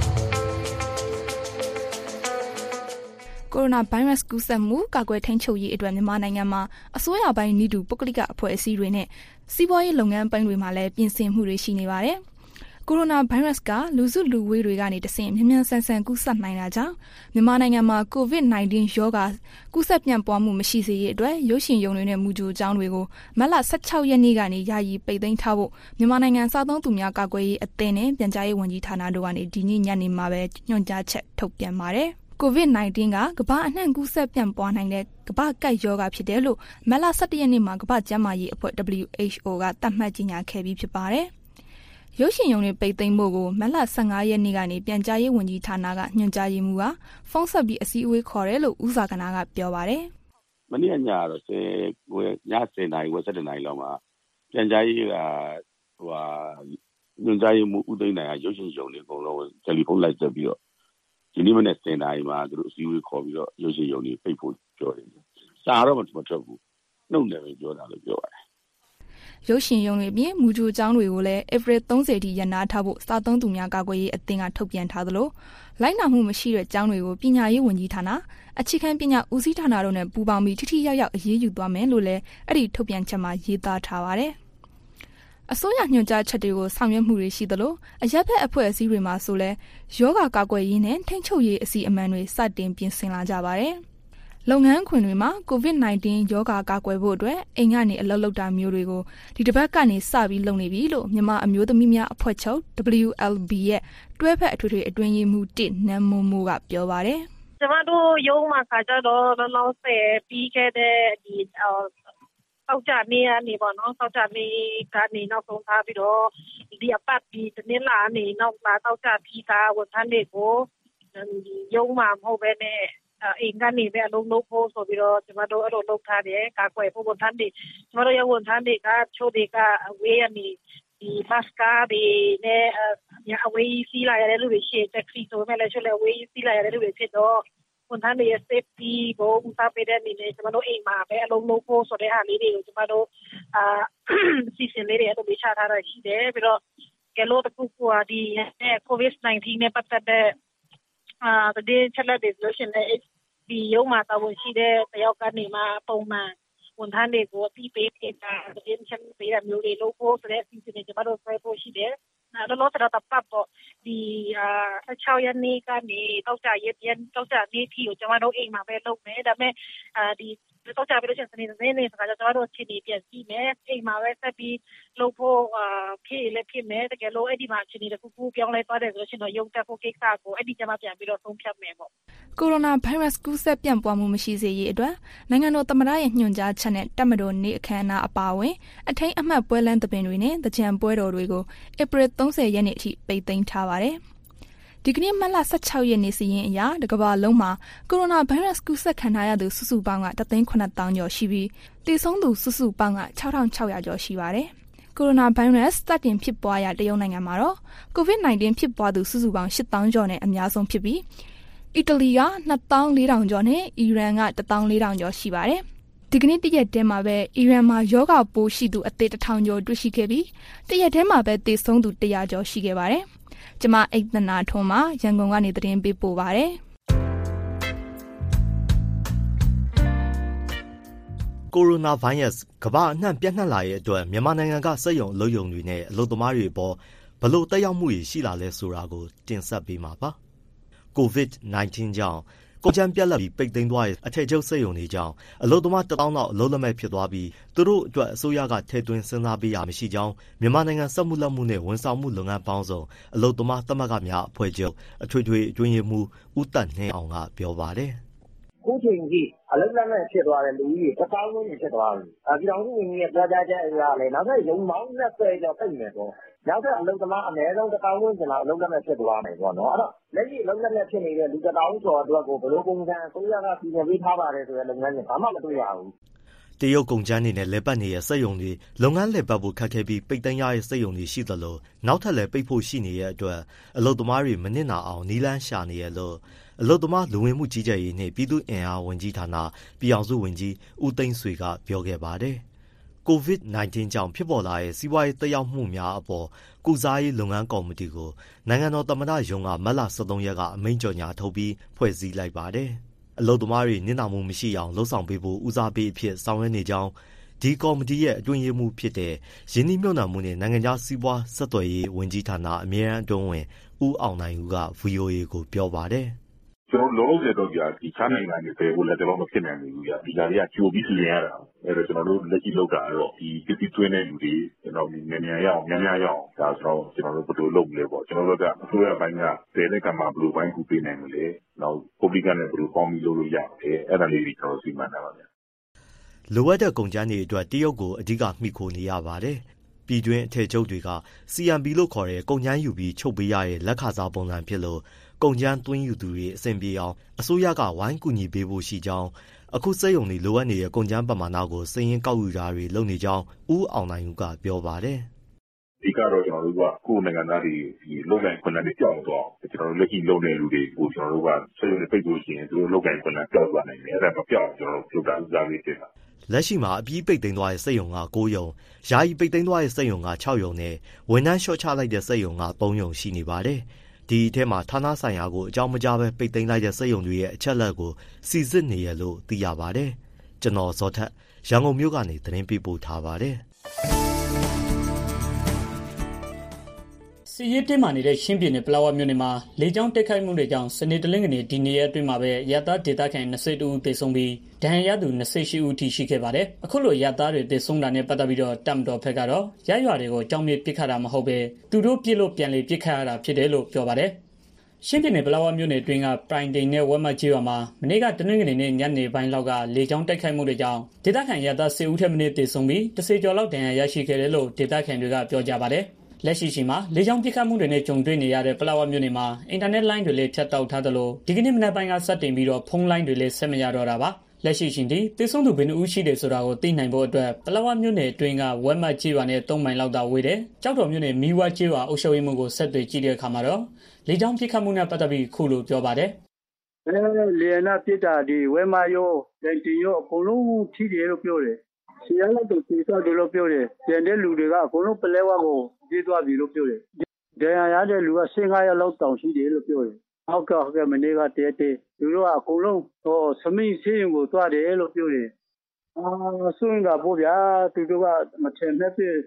ကိုရိုနာဗိုင်းရပ်စ်ကူးစက်မှုကာကွယ်ထိန်းချုပ်ရေးအတွက်မြန်မာနိုင်ငံမှာအစိုးရပိုင်းနည်းတူပုဂ္ဂလိကအဖွဲ့အစည်းတွေနဲ့စီးပွားရေးလုပ်ငန်းပိုင်းတွေမှာလည်းပြင်ဆင်မှုတွေရှိနေပါတယ်။ကိုရိုနာဗိုင်းရပ်စ်ကလူစုလူဝေးတွေကနေတဆင့်မြန်မြန်ဆန်ဆန်ကူးစက်နိုင်တာကြောင့်မြန်မာနိုင်ငံမှာ COVID-19 ရောဂါကူးစက်ပြန့်ပွားမှုမရှိစေရေးအတွက်ရုပ်ရှင်ရုံတွေနဲ့မူကြိုကျောင်းတွေကိုမတ်လ16ရက်နေ့ကနေယာယီပိတ်သိမ်းထားဖို့မြန်မာနိုင်ငံစားသုံးသူများကာကွယ်ရေးအသင်းနဲ့ပြန်ကြားရေးဝန်ကြီးဌာနတို့ကနေဒီနေ့ညနေမှာပဲညွှန်ကြားချက်ထုတ်ပြန်ပါတယ်။ COVID-19 ကကမ္ဘာအနှံ့ကူးစက်ပြန့်ပွားနိုင်တဲ့ကမ္ဘာကပ်ရောဂါဖြစ်တယ်လို့မတ်လ17ရက်နေ့မှာကမ္ဘာ့ကျန်းမာရေးအဖွဲ့ WHO ကသတ်မှတ်ကြေညာခဲ့ပြီးဖြစ်ပါတယ်။ရုပ်ရှင်ရုံတွေပိတ်သိမ်းဖို့ကိုမတ်လ15ရက်နေ့ကနေပြန်ကြားရေးဝန်ကြီးဌာနကညွှန်ကြားရေးမှူးကဖုန်းဆက်ပြီးအစည်းအဝေးခေါ်တယ်လို့ဦးစာကနာကပြောပါတယ်။မနေ့ညတော့ည10နာရီ17နာရီလောက်မှာပြန်ကြားရေးကညွှန်ကြားရေးမှူးဦးသိန်းနိုင်ကရုပ်ရှင်ရုံတွေအကုန်လုံးတယ်လီဖုန်းလိုက်ဆက်ပြီးတော့ဒီနေ့မနေ့10နာရီမှာသူတို့အစည်းအဝေးခေါ်ပြီးတော့ရုပ်ရှင်ရုံတွေပိတ်ဖို့ပြောတယ်။စာတော့မထွက်ဘူး။နှုတ်နယ်ပဲပြောတာလို့ပြောပါတယ်။ရုပ်ရှင်ရုံတွေပြင်မူကြိုကျောင်းတွေကိုလည်း April 30 ထိရပ်နားထားဖို့စားသုံးသူများကာကွယ်ရေးအသင်းကထုတ်ပြန်ထားသလိုလိုက်နာမှုမရှိတဲ့ကျောင်းတွေကိုပညာရေးဝန်ကြီးဌာနအခြေခံပညာဦးစီးဌာနတို့နဲ့ပူးပေါင်းပြီးထိထိရောက်ရောက်အရေးယူသွားမယ်လို့လည်းအဲ့ဒီထုတ်ပြန်ချက်မှာရေးသားထားပါတယ်။အစိုးရညွှန်ကြားချက်တွေကိုဆောင်ရွက်မှုတွေရှိသလိုအရက်ဖက်အဖွဲ့အစည်းတွေမှာဆိုလဲယောဂကာကွယ်ရေးနဲ့ထိန်းချုပ်ရေးအစီအမံတွေစတင်ပြင်ဆင်လာကြပါတယ်။လုပ်ငန်းခွင်တွေမှာ COVID-19 ယောဂကာကွယ်ဖို့အတွက်အိမ်ကနေအလုပ်လုပ်တာမျိုးတွေကိုဒီတစ်ပတ်ကနေစပြီးလုပ်နေပြီလို့မြန်မာအမျိုးသမီးများအဖွဲ့ချုပ် WLB ရဲ့တွဲဖက်အထွေထွေအတွင်းရေးမှူး1နန်းမိုးမိုးကပြောပါတယ်။ကျမတို့ရုံးမှာခါကြတော့လောဆယ်ပြီးခဲ့တဲ့ဒီတောက်ကြနေရနေပေါ့နော်တောက်ကြနေကနေနောက်ဆုံးထားပြီးတော့ဒီအပတ်ဒီတနင်္လာနေနောက်လာတောက်ကြပြီးသားဝန်ထမ်းတွေကိုရုံးမှာမဟုတ်ပဲနဲ့အိမ်ကနေပဲအလုံးလုံးဖို့ဆိုပြီးတော့ကျမတို့အဲ့လိုလုပ်ထားတယ်ကာကွယ်ဖို့ဝန်ထမ်းတွေကျမတို့ရဝန်ထမ်းတွေကချို့တွေကအဝေးကနေဒီဘတ်ကားတွေနဲ့အဝေးစီးလာရတဲ့လူတွေရှိတယ်ခရီးဆိုမဲ့လည်းချို့လည်းအဝေးစီးလာရတဲ့လူတွေဖြစ်တော့ဝန်ထမ်းတွေရဲ့ safety ကိုဦးစားပေးတဲ့အနေနဲ့ကျမတို့အိမ်မှာပဲအလုံးလုံးဖို့ဆိုတဲ့အားလေးတွေကိုကျမတို့စီစဉ်လေးတွေအဲ့လိုချထားတာရှိတယ်ပြီးတော့ကဲလို့တခုကဒီ COVID-19 နဲ့ပတ်သက်တဲ့ဒီချက်လက်တွေလို့ရှိရင်ဒီရုံးမှာတာဝန်ရှိတဲ့တယောက်ကနေမှပုံမှန်ဝန်ထမ်းတွေကိုအသိပေးတာဒီချက်ပေးရမျိုးတွေလုပ်ဖို့ဆိုတဲ့အစီအစဉ်တွေကျမတို့ဆွဲဖို့ရှိတယ်တော့တော့တော့တပ်တော့ဒီ16ရက်နေ့ကနေတောက်ကြရက်တောက်ကြနေ့ထီကိုကျမတို့အိမ်မှာပဲလုပ်မယ်ဒါပေမဲ့ဒီတော့ကြပြီးလို့ရှိရင်စနေနေ့ဆိုတော့ကျွန်တော်တို့အခြေအနေပြန်ကြည့်မယ်အိမ်မှာပဲဆက်ပြီးလုပ်ဖို့ဖြစ်လည်းဖြစ်မယ်တကယ်လို့အဲ့ဒီမှာအခြေအနေတစ်ခုခုပြောင်းလဲသွားတယ်ဆိုလို့ရှိရင်တော့ရုံတက်ဖို့ကိစ္စကိုအဲ့ဒီကျမှပြန်ပြီးတော့ဆုံးဖြတ်မယ်ပေါ့ကိုရိုနာဗိုင်းရပ်စ်ကူးစက်ပြန့်ပွားမှုမရှိစေရေးအတွက်နိုင်ငံတော်သမ္မတရဲ့ညွှန်ကြားချက်နဲ့တပ်မတော်နေ့အခမ်းအနားအပါအဝင်အထိမ်းအမှတ်ပွဲလမ်းသဘင်တွေနဲ့သကြံပွဲတော်တွေကိုဧပြီ30ရက်နေ့အထိပိတ်သိမ်းထားပါတယ်။ဒီကနေ့မတ်လ16ရက်နေ့စီရင်အရတကမ္ဘာလုံးမှာကိုရိုနာဗိုင်းရပ်စ်ကူးစက်ခံထားရသူစုစုပေါင်းက1,900,000 ကျော်ရှိပြီးသေဆုံးသူစုစုပေါင်းက6,600 ကျော်ရှိပါတယ်။ကိုရိုနာဗိုင်းရပ်စ်စတင်ဖြစ်ပွားရာတရုတ်နိုင်ငံမှာတော့ COVID-19 ဖြစ်ပွားသူစုစုပေါင်း8,000 ကျော်နဲ့အများဆုံးဖြစ်ပြီးအီတလီက2,400 ကျော်နဲ့အီရန်က1,400 ကျော်ရှိပါတယ်။ဒီကနေ့တရက်တည်းမှာပဲအီရန်မှာယောဂပိုးရှိသူအသစ်1,000 ကျော်တွေ့ရှိခဲ့ပြီးတရက်တည်းမှာပဲသေဆုံးသူ100 ကျော်ရှိခဲ့ပါတယ်။ကျမအိတ်သနာထွန်းမှာရန်ကုန်ကနေသတင်းပေးပို့ပါတယ်။ကိုရိုနာဗိုင်းရပ်စ်ကမ္ဘာအနှံ့ပြန့်နှံ့လာရဲ့အတွက်မြန်မာနိုင်ငံကစက်ရုံအလုပ်ရုံတွေနဲ့အလုပ်သမားတွေအပေါ်ဘလို့တက်ရောက်မှုရှိလာလဲဆိုတာကိုတင်ဆက်ပေးမှာပါ။ COVID-19 ကြောင့်ကုန်ကျန်းပြက်လက်ပြီးပိတ်သိမ်းသွားတဲ့အထည်ချုပ်စက်ရုံတွေကြောင့်အလုပ်သမား1,000 လောက်အလုပ်လက်မဲ့ဖြစ်သွားပြီးသူတို့အတွက်အစိုးရကထည့်သွင်းစဉ်းစားပေးရမရှိကြောင်းမြန်မာနိုင်ငံစက်မှုလက်မှုနဲ့ဝန်ဆောင်မှုလုပ်ငန်းပေါင်းစုံအလုပ်သမားသမဂ္ဂများအဖွဲ့ချုပ်အထွေထွေအတွင်းရေးမှူးဦးသက်နှင်းအောင်ကပြောပါတယ်။ခုချိန်ကြီးအလုပ်လက်မဲ့ဖြစ်သွားတဲ့လူကြီး1,000 ဝန်းကျင်ဖြစ်သွားပြီ။ပြည်တော်စုဝန်ကြီးရဲ့ပြောကြားချက်အရလည်းနောက်ထပ်ရုံပေါင်း20ကျော်ပိတ်မယ်ပေါ့။နောက်ထပ်အလုပ်သမားအနည်းဆုံး1,000 ဝန်းကျင်လောက်အလုပ်လက်မဲ့ဖြစ်သွားမယ်ပေါ့နော်။အဲ့တော့လက်ရှိအလုပ်လက်မဲ့ဖြစ်နေတဲ့လူ1,000 ကျော်အတွက်ကိုဘယ်လိုပုံစံအစိုးရကပြည်နယ်ပေးထားပါတယ်ဆိုတဲ့လုပ်ငန်းတွေဘာမှမတွေ့ရဘူး။တရုတ်ကုန်ကျန်းနေနဲ့လဲပတ်နေတဲ့စက်ရုံတွေလုပ်ငန်းလဲပတ်ဖို့ခက်ခဲပြီးပိတ်သိမ်းရတဲ့စက်ရုံတွေရှိသလိုနောက်ထပ်လည်းပိတ်ဖို့ရှိနေတဲ့အတွက်အလုပ်သမားတွေမနစ်နာအောင်နီးလန်းရှာနေရလို့အလုပ်သမားလူဝင်မှုကြီးကြပ်ရေးနှင့်ပြည်သူ့အင်အားဝန်ကြီးဌာနပြည်အောင်စုဝန်ကြီးဦးသိန်းဆွေကပြောခဲ့ပါတယ်။ COVID-19 ကြောင့်ဖြစ်ပေါ်လာတဲ့စီးပွားရေးသက်ရောက်မှုများအပေါ်ကုစားရေးလုပ်ငန်းကော်မတီကိုနိုင်ငံတော်သမ္မတရုံးကမတ်လ23ရက်ကအမိန့်ကြေညာထုတ်ပြီးဖွဲ့စည်းလိုက်ပါတယ်။အလုပ်သမားတွေနစ်နာမှုမရှိအောင်လှုံ့ဆော်ပေးဖို့ဦးစားပေးအဖြစ်ဆောင်ရွက်နေကြောင်းဒီကော်မတီရဲ့အတွင်းရေးမှူးဖြစ်တဲ့ရင်းနှီးမြှုပ်နှံမှုနဲ့နိုင်ငံခြားစီးပွားဆက်သွယ်ရေးဝန်ကြီးဌာနအမြဲတမ်းအတွင်းဝင်ဦးအောင်နိုင်ဦးက VOA ကိုပြောပါတယ်။ကျွန်တော်လုံးဝတော့ကြာဒီချမ်းနိုင်ငံတွေပဲကိုလည်းတော့မဖြစ်နိုင်ဘူးကြာဒီကတွေကကြိုပြီးပြင်ရတာအဲ့တော့ကျွန်တော်တို့လက်ရှိလောက်တာတော့ဒီပစ္စည်းသွင်းတဲ့လူတွေကျွန်တော်မြန်ရအောင်ဒါဆိုတော့ကျွန်တော်တို့ဘယ်လိုလုပ်မလဲပေါ့ကျွန်တော်တို့ကအစိုးရဘိုင်းကတဲတဲ့ကံမှာဘယ်လိုဘိုင်းကူပေးနိုင်မလဲနောက်ပုဂ္ဂလိကနဲ့ဘယ်လိုပေါင်းပြီးလုပ်လို့ရအောင်အဲ့ဒါလေးတွေကျွန်တော်စီမံတာပါဗျာလိုအပ်တဲ့ကုန်ကျန်းတွေအတွက်တရုတ်ကိုအဓိကမှီခိုနေရပါတယ်။ပြည်တွင်းအထည်ချုပ်တွေက CMP လို့ခေါ်တဲ့ကုန်ကျန်းယူပြီးချုပ်ပေးရတဲ့လက်ခစားပုံစံဖြစ်လို့ကုန်ကျန်းသွင်းယူသူတွေအဆင်ပြေအောင်အစိုးရကဝိုင်းကူညီပေးဖို့ရှိကြောင်းအခုစက်ရုံတွေလိုအပ်နေတဲ့ကုန်ကျန်းပမာဏကိုစည်ရင်းကောက်ယူတာတွေလုပ်နေကြောင်းဦးအောင်နိုင်ဦးကပြောပါတယ်။ဒီကတော့ကျွန်တော်တို့ကကိုယ်နိုင်ငံသားတွေဒီလုပ်ငန်းခွင့်လန်းတွေကြောက်တော့ကျွန်တော်တို့လက်ရှိလုပ်နေလူတွေကိုကျွန်တော်တို့ကစက်ရုံတွေပိတ်လို့ရှိရင်သူတို့လုပ်ငန်းခွင့်လန်းကြောက်သွားနိုင်တယ်အဲ့ဒါမပြောက်ကျွန်တော်တို့လုပ်တာဦးစားပေးဖြစ်တာလက်ရှိမှာအပြီးပိတ်သိမ်းသွားတဲ့စက်ရုံက9ရုံယာယီပိတ်သိမ်းသွားတဲ့စက်ရုံက6ရုံနဲ့ဝန်ထမ်းလျှော့ချလိုက်တဲ့စက်ရုံက3ရုံရှိနေပါတယ်ဒီအထက်မှာဌာနဆိုင်ရာကိုအကြောင်းမကြားပဲပိတ်သိမ်းလိုက်တဲ့စက်ရုံတွေရဲ့အချက်လက်ကိုစီစစ်နေရလို့သိရပါတယ်ကျွန်တော်ဇော်ထက်ရန်ကုန်မြို့ကနေသတင်းပေးပို့ထားပါတယ်စီရေးတင်မာနေတဲ့ရှင်းပြည်နယ်ပလောဝမြို့နယ်မှာလေကြောင်းတိုက်ခိုက်မှုတွေကြောင့်စနေတလင်းကနေဒီနေ့အတွင်းမှာပဲရတာဒေတာခံ22ဦးသေဆုံးပြီးဒဏ်ရာရသူ28ဦးထိရှိခဲ့ပါတယ်။အခုလိုရတာတွေသေဆုံးတာနဲ့ပတ်သက်ပြီးတော့တပ်မတော်ဘက်ကတော့ရရွာတွေကိုကြောင်းမြေပစ်ခတ်တာမဟုတ်ပဲသူတို့ပြစ်လို့ပြန်လေပစ်ခတ်ရတာဖြစ်တယ်လို့ပြောပါတယ်။ရှင်းပြည်နယ်ပလောဝမြို့နယ်အတွင်းကပရိုင်တိန်နဲ့ဝက်မကြီးရွာမှာမနေ့ကတနင်္ဂနွေနေ့ညနေပိုင်းလောက်ကလေကြောင်းတိုက်ခိုက်မှုတွေကြောင့်ဒေတာခံရတာ10ဦးထက်မနည်းသေဆုံးပြီး10ကျော်လောက်ဒဏ်ရာရရှိခဲ့တယ်လို့ဒေတာခံတွေကပြောကြပါတယ်။လက်ရှိချိန်မှာလေကြောင်းပစ်ခတ်မှုတွေနဲ့ကြုံတွေ့နေရတဲ့ပလောဝမြို့နယ်မှာအင်တာနက်လိုင်းတွေလည်းဖြတ်တောက်ထားသလိုဒီကနေ့မနက်ပိုင်းကစတင်ပြီးတော့ဖုန်းလိုင်းတွေလည်းဆက်မရတော့တာပါလက်ရှိချိန်ထိသေဆုံးသူဘယ်နှဦးရှိတယ်ဆိုတာကိုသိနိုင်ဖို့အတွက်ပလောဝမြို့နယ်အတွင်းကဝက်မကြီးရွာနဲ့3မိုင်လောက်သာဝေးတယ်ကြောက်တော်မြို့နယ်မီဝါကြီးရွာအုပ်ချုပ်ရေးမှူးကိုဆက်သွယ်ကြည့်တဲ့အခါမှာတော့လေကြောင်းပစ်ခတ်မှုနဲ့ပတ်သက်ပြီးခုလိုပြောပါတယ်လေယာဉ်ပစ်တာဒီဝက်မရောတိုင်တင်ရောအကုန်လုံးထိတယ်လို့ပြောတယ်ဆီရလောက်တော့ပြေးသွားတယ်လို့ပြောတယ်။ပြန်တဲ့လူတွေကအကုန်လုံးပလဲဝါကိုပြေးသွားပြီလို့ပြောတယ်။ဒဏ်ရာရတဲ့လူက15ရက်လောက်တောင်ရှိတယ်လို့ပြောတယ်။ဟုတ်ကဲ့မနေ့ကတည်းကသူတို့ကအကုန်လုံးစမိတ်ဆေးရုံကိုသွားတယ်လို့ပြောတယ်။ဆိုရင်ကပေါ့ဗျာသူတို့ကမထင်မဲ့ပြ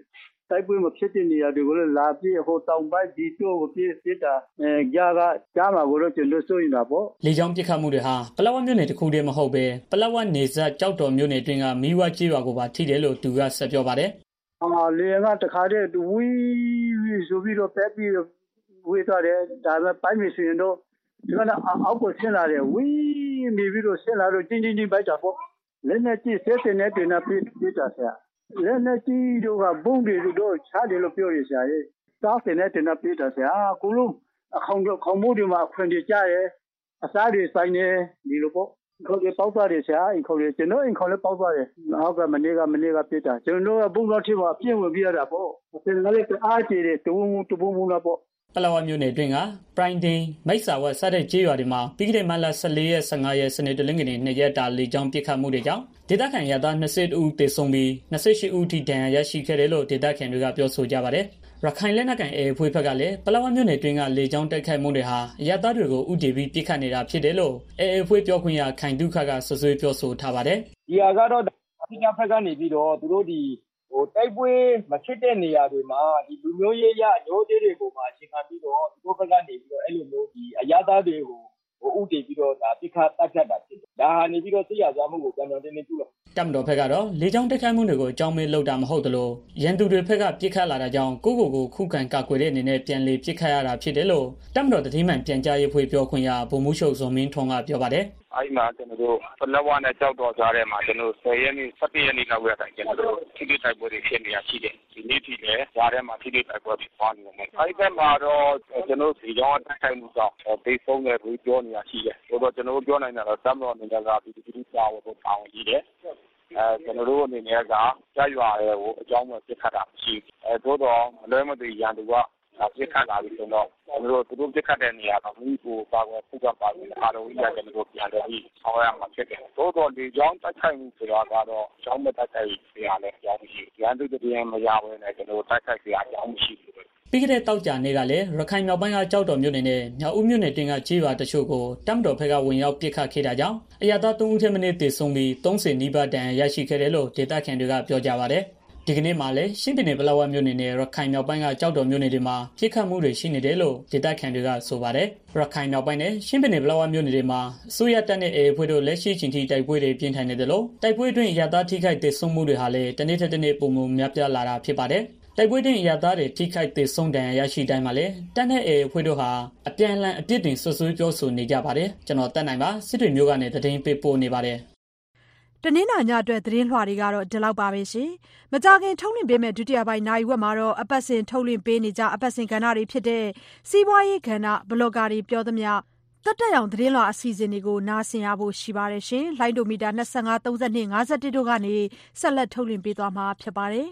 တိုက်ပွဲမဖြစ်တဲ့နေရာတွေကိုလည်းလာပြီးဟိုတောင်ပိုင်းဒီတို့ကိုပြစ်တာကြားမှာကိုတော့ကျွန်တော်စိုးရင်တာပေါ့လေကြောင်းပစ်ခတ်မှုတွေဟာပလက်ဝမြို့နယ်တစ်ခုတည်းမဟုတ်ပဲပလက်ဝနေဆက်ကြောက်တော်မြို့နယ်တွင်ကမီးဝကျေးရွာကိုပါထိတယ်လို့သူကဆက်ပြောပါတယ်လေကတခါတည်းဝီးဆိုပြီးတော့ပဲပြီးဝေးသွားတယ်ဒါပေမဲ့ပိုင်းမစရင်တော့ဒီကနေ့အောက်ကိုဆင်းလာတယ်ဝီးနေပြီးတော့ဆင်းလာတော့တင်းပိုက်တာပေါ့လက်နဲ့ကြည့်ဆက်တဲ့နဲ့တင်ပြတာဆရာလက်နဲ့ကြည့်တော့ကဘုံတွေတော့ချားတယ်လို့ပြောရဆရာရဲ့တောက်တဲ့နဲ့တင်ပြတာဆရာကိုလုံးခေါင်းမိုးတွေမှာခွင်တွေကြားရဲအစားတွေဆိုင်နေဒီလိုပေါ့ခေါ်ရပေါက်သွားတယ်ဆရာအင်ခေါ်ရကျွန်တော်အင်ခေါ်လည်းပေါက်သွားတယ်နောက်ကမနေ့ကပြစ်တာကျွန်တော်ကဘုံတော်ထိပါပြင့်ဝင်ပြရတာပေါ့ဆင်လည်းအားကြည့်တယ်တူမူလားပေါ့ပလက်ဝမြို့နယ်တွင်ကပရိုင်တင်မိတ်ဆာဝတ်စတဲ့ကျေးရွာတွေမှာပြီးခဲ့တဲ့မတ်လ14ရက်15ရက်စနေတနင်္ဂနွေ2ရက်တာလေကြောင်းပစ်ခတ်မှုတွေကြောင့်ဒေသခံရသား20ဦးသေဆုံးပြီး28ဦးထိဒဏ်ရာရရှိခဲ့တယ်လို့ဒေသခံတွေကပြောဆိုကြပါတယ်ရခိုင်လက်နက်ကိုင်အဖွဲ့ဘက်ကလည်းပလက်ဝမြို့နယ်တွင်ကလေကြောင်းတိုက်ခိုက်မှုတွေဟာရသားတွေကိုဥတီပြီးပစ်ခတ်နေတာဖြစ်တယ်လို့အဖွဲ့ပြောခွင့်ရခိုင်ဒုခကဆွဆွေးပြောဆိုထားပါတယ်ဒီဟာကတော့အဖိကဘက်ကနေပြီးတော့သူတို့ဒီတိုက်ပွဲမဖြစ်တဲ့နေရာတွေမှာဒီလူမျိုးရေးရအညိုသေးတွေကိုမှအခြေခံပြီးတော့သူတို့ဘက်ကနေပြီးတော့အဲ့လိုမျိုးဒီအရသားတွေကိုဥတီပြီးတော့ဒါပြစ်ခတ်တက်ခတ်တာဖြစ်တယ်ဒါဟာနေပြီးတော့သိရကြမှုကိုပြန်တင်းပြုလို့တပ်မတော်ဘက်ကတော့လေကြောင်းတိုက်ခိုက်မှုတွေကိုအကြောင်းမဲ့လုပ်တာမဟုတ်သလိုရန်သူတွေဘက်ကပြစ်ခတ်လာတာကြောင့်ကိုခုခံကာကွယ်တဲ့အနေနဲ့ပြန်လေပြစ်ခတ်ရတာဖြစ်တယ်လို့တပ်မတော်တတိမှန်ပြန်ကြားရေးဖွဲ့ပြောခွင့်ရဗိုလ်မှူးချုပ်ဇော်မင်းထွန်းကပြောပါတယ်အဲ့မှာကျွန်တော်တို့ပလက်ဝနဲ့ကြောက်တော်ကြားထဲမှာကျွန်တော်10ရက်နေ့17ရက်နေ့လောက်ရတိုင်းကျွန်တော်တို့ထိတိတိုက်ပွဲတွေဖြစ်နေရရှိတယ်ဒီနေ့ထိလည်းကြားထဲမှာထိတိတိုက်ပွဲဖြစ်သွားနေတယ်အဲ့ဒီမှာတော့ကျွန်တော်ဒီကြောင်းတိုက်ခိုက်မှုကြောင့်ဒေးဆုံးတဲ့ဘူးပြောနေရရှိတယ်ဆိုတော့ကျွန်တော်ပြောနိုင်တာတော့တပ်မတော်အနေနဲ့ကဒီစာဝတ်ကိုတောင်းကြည့်တယ်ကျွန်တော်တို့အနေနဲ့ကကြားရွာတွေကိုအကြောင်းမဲ့ပြစ်ခတ်တာမရှိဘူးသို့တော့မလွဲမသွေရန်သူကပြစ်ခတ်လာပြီးဆိုတော့ကျွန်တော်တို့သူတို့ပြစ်ခတ်တဲ့နေရာကမိကိုပါကွယ်ဖုကပါကွယ်အားလုံးကြီးကျွန်တော်တို့ပြန်တယ်ပြီးဆောင်ရမှာဖြစ်တယ်သို့တော့ဒီကြောင်းတိုက်ခိုက်မှုဆိုတာကတော့ကြောင်းမဲ့တိုက်ခိုက်ရတဲ့ကြောင်းမရှိရန်သူတည်းမရဘဲနဲ့ကျွန်တော်တိုက်ခိုက်ရကြောင်းမရှိဘူးပြီးခဲ့တဲ့တောက်ကြနေ့ကလည်းရခိုင်မြောက်ပိုင်းကကြောက်တော်မြို့နယ်နဲ့မြောက်ဦးမြို့နယ်တွင်ကကျေးရွာတချို့ကိုတပ်မတော်ဘက်ကဝင်ရောက်ပစ်ခတ်ခဲ့တာကြောင့်အရသာ3ဦးထက်မနည်းသေဆုံးပြီး30နီးပါးဒဏ်ရာရရှိခဲ့တယ်လို့ဒေသခံတွေကပြောကြပါတယ်ဒီကနေ့မှလည်းရှင်းပြည်နယ်ပလက်ဝမြို့နယ်နဲ့ရခိုင်မြောက်ပိုင်းကကြောက်တော်မြို့နယ်တွေမှာပစ်ခတ်မှုတွေရှိနေတယ်လို့ဒေသခံတွေကဆိုပါတယ်ရခိုင်မြောက်ပိုင်းနဲ့ရှင်းပြည်နယ်ပလက်ဝမြို့နယ်တွေမှာအစိုးရတပ်နဲ့အဖွဲ့တို့လက်ရှိချိန်ထိတိုက်ပွဲတွေပြင်းထန်နေတယ်လို့တိုက်ပွဲတွင်အရသာထိခိုက်သေဆုံးမှုတွေဟာလည်းတနေ့ထက်တနေ့ပုံမှန်များပြားလာတာဖြစ်ပါတယ်တိုက်ပွဲတွင်အရသားတွေထိခိုက်သေဆုံးဒဏ်ရာရရှိတိုင်းမှာလည်းတပ်နဲ့အဖွဲ့တို့ဟာအပြန်အလှန်အပြစ်တင်ဆွဆွေးပြောဆိုနေကြပါတယ်ကျွန်တော်တက်နိုင်ပါစစ်တွေမျိုးကနေသတင်းပေးပို့နေပါတယ်တနင်္လာညအတွက်သတင်းလွှာတွေကတော့ဒီလောက်ပါပဲရှင်မကြခင်ထုတ်လွှင့်ပေးမဲ့ဒုတိယပိုင်းနိုင်ဝက်မှာတော့အပတ်စဉ်ထုတ်လွှင့်ပေးနေကြအပတ်စဉ်ကဏ္ဍတွေဖြစ်တဲ့စီးပွားရေးကဏ္ဍဘလော့ဂါတွေပြောသမျှတက်အောင်သတင်းလွှာအစီအစဉ်တွေကိုနားဆင်ရဖို့ရှိပါတယ်ရှင်လိုင်းဒိုမီတာ25 32 51တို့ကနေဆက်လက်ထုတ်လွှင့်ပေးသွားမှာဖြစ်ပါတယ်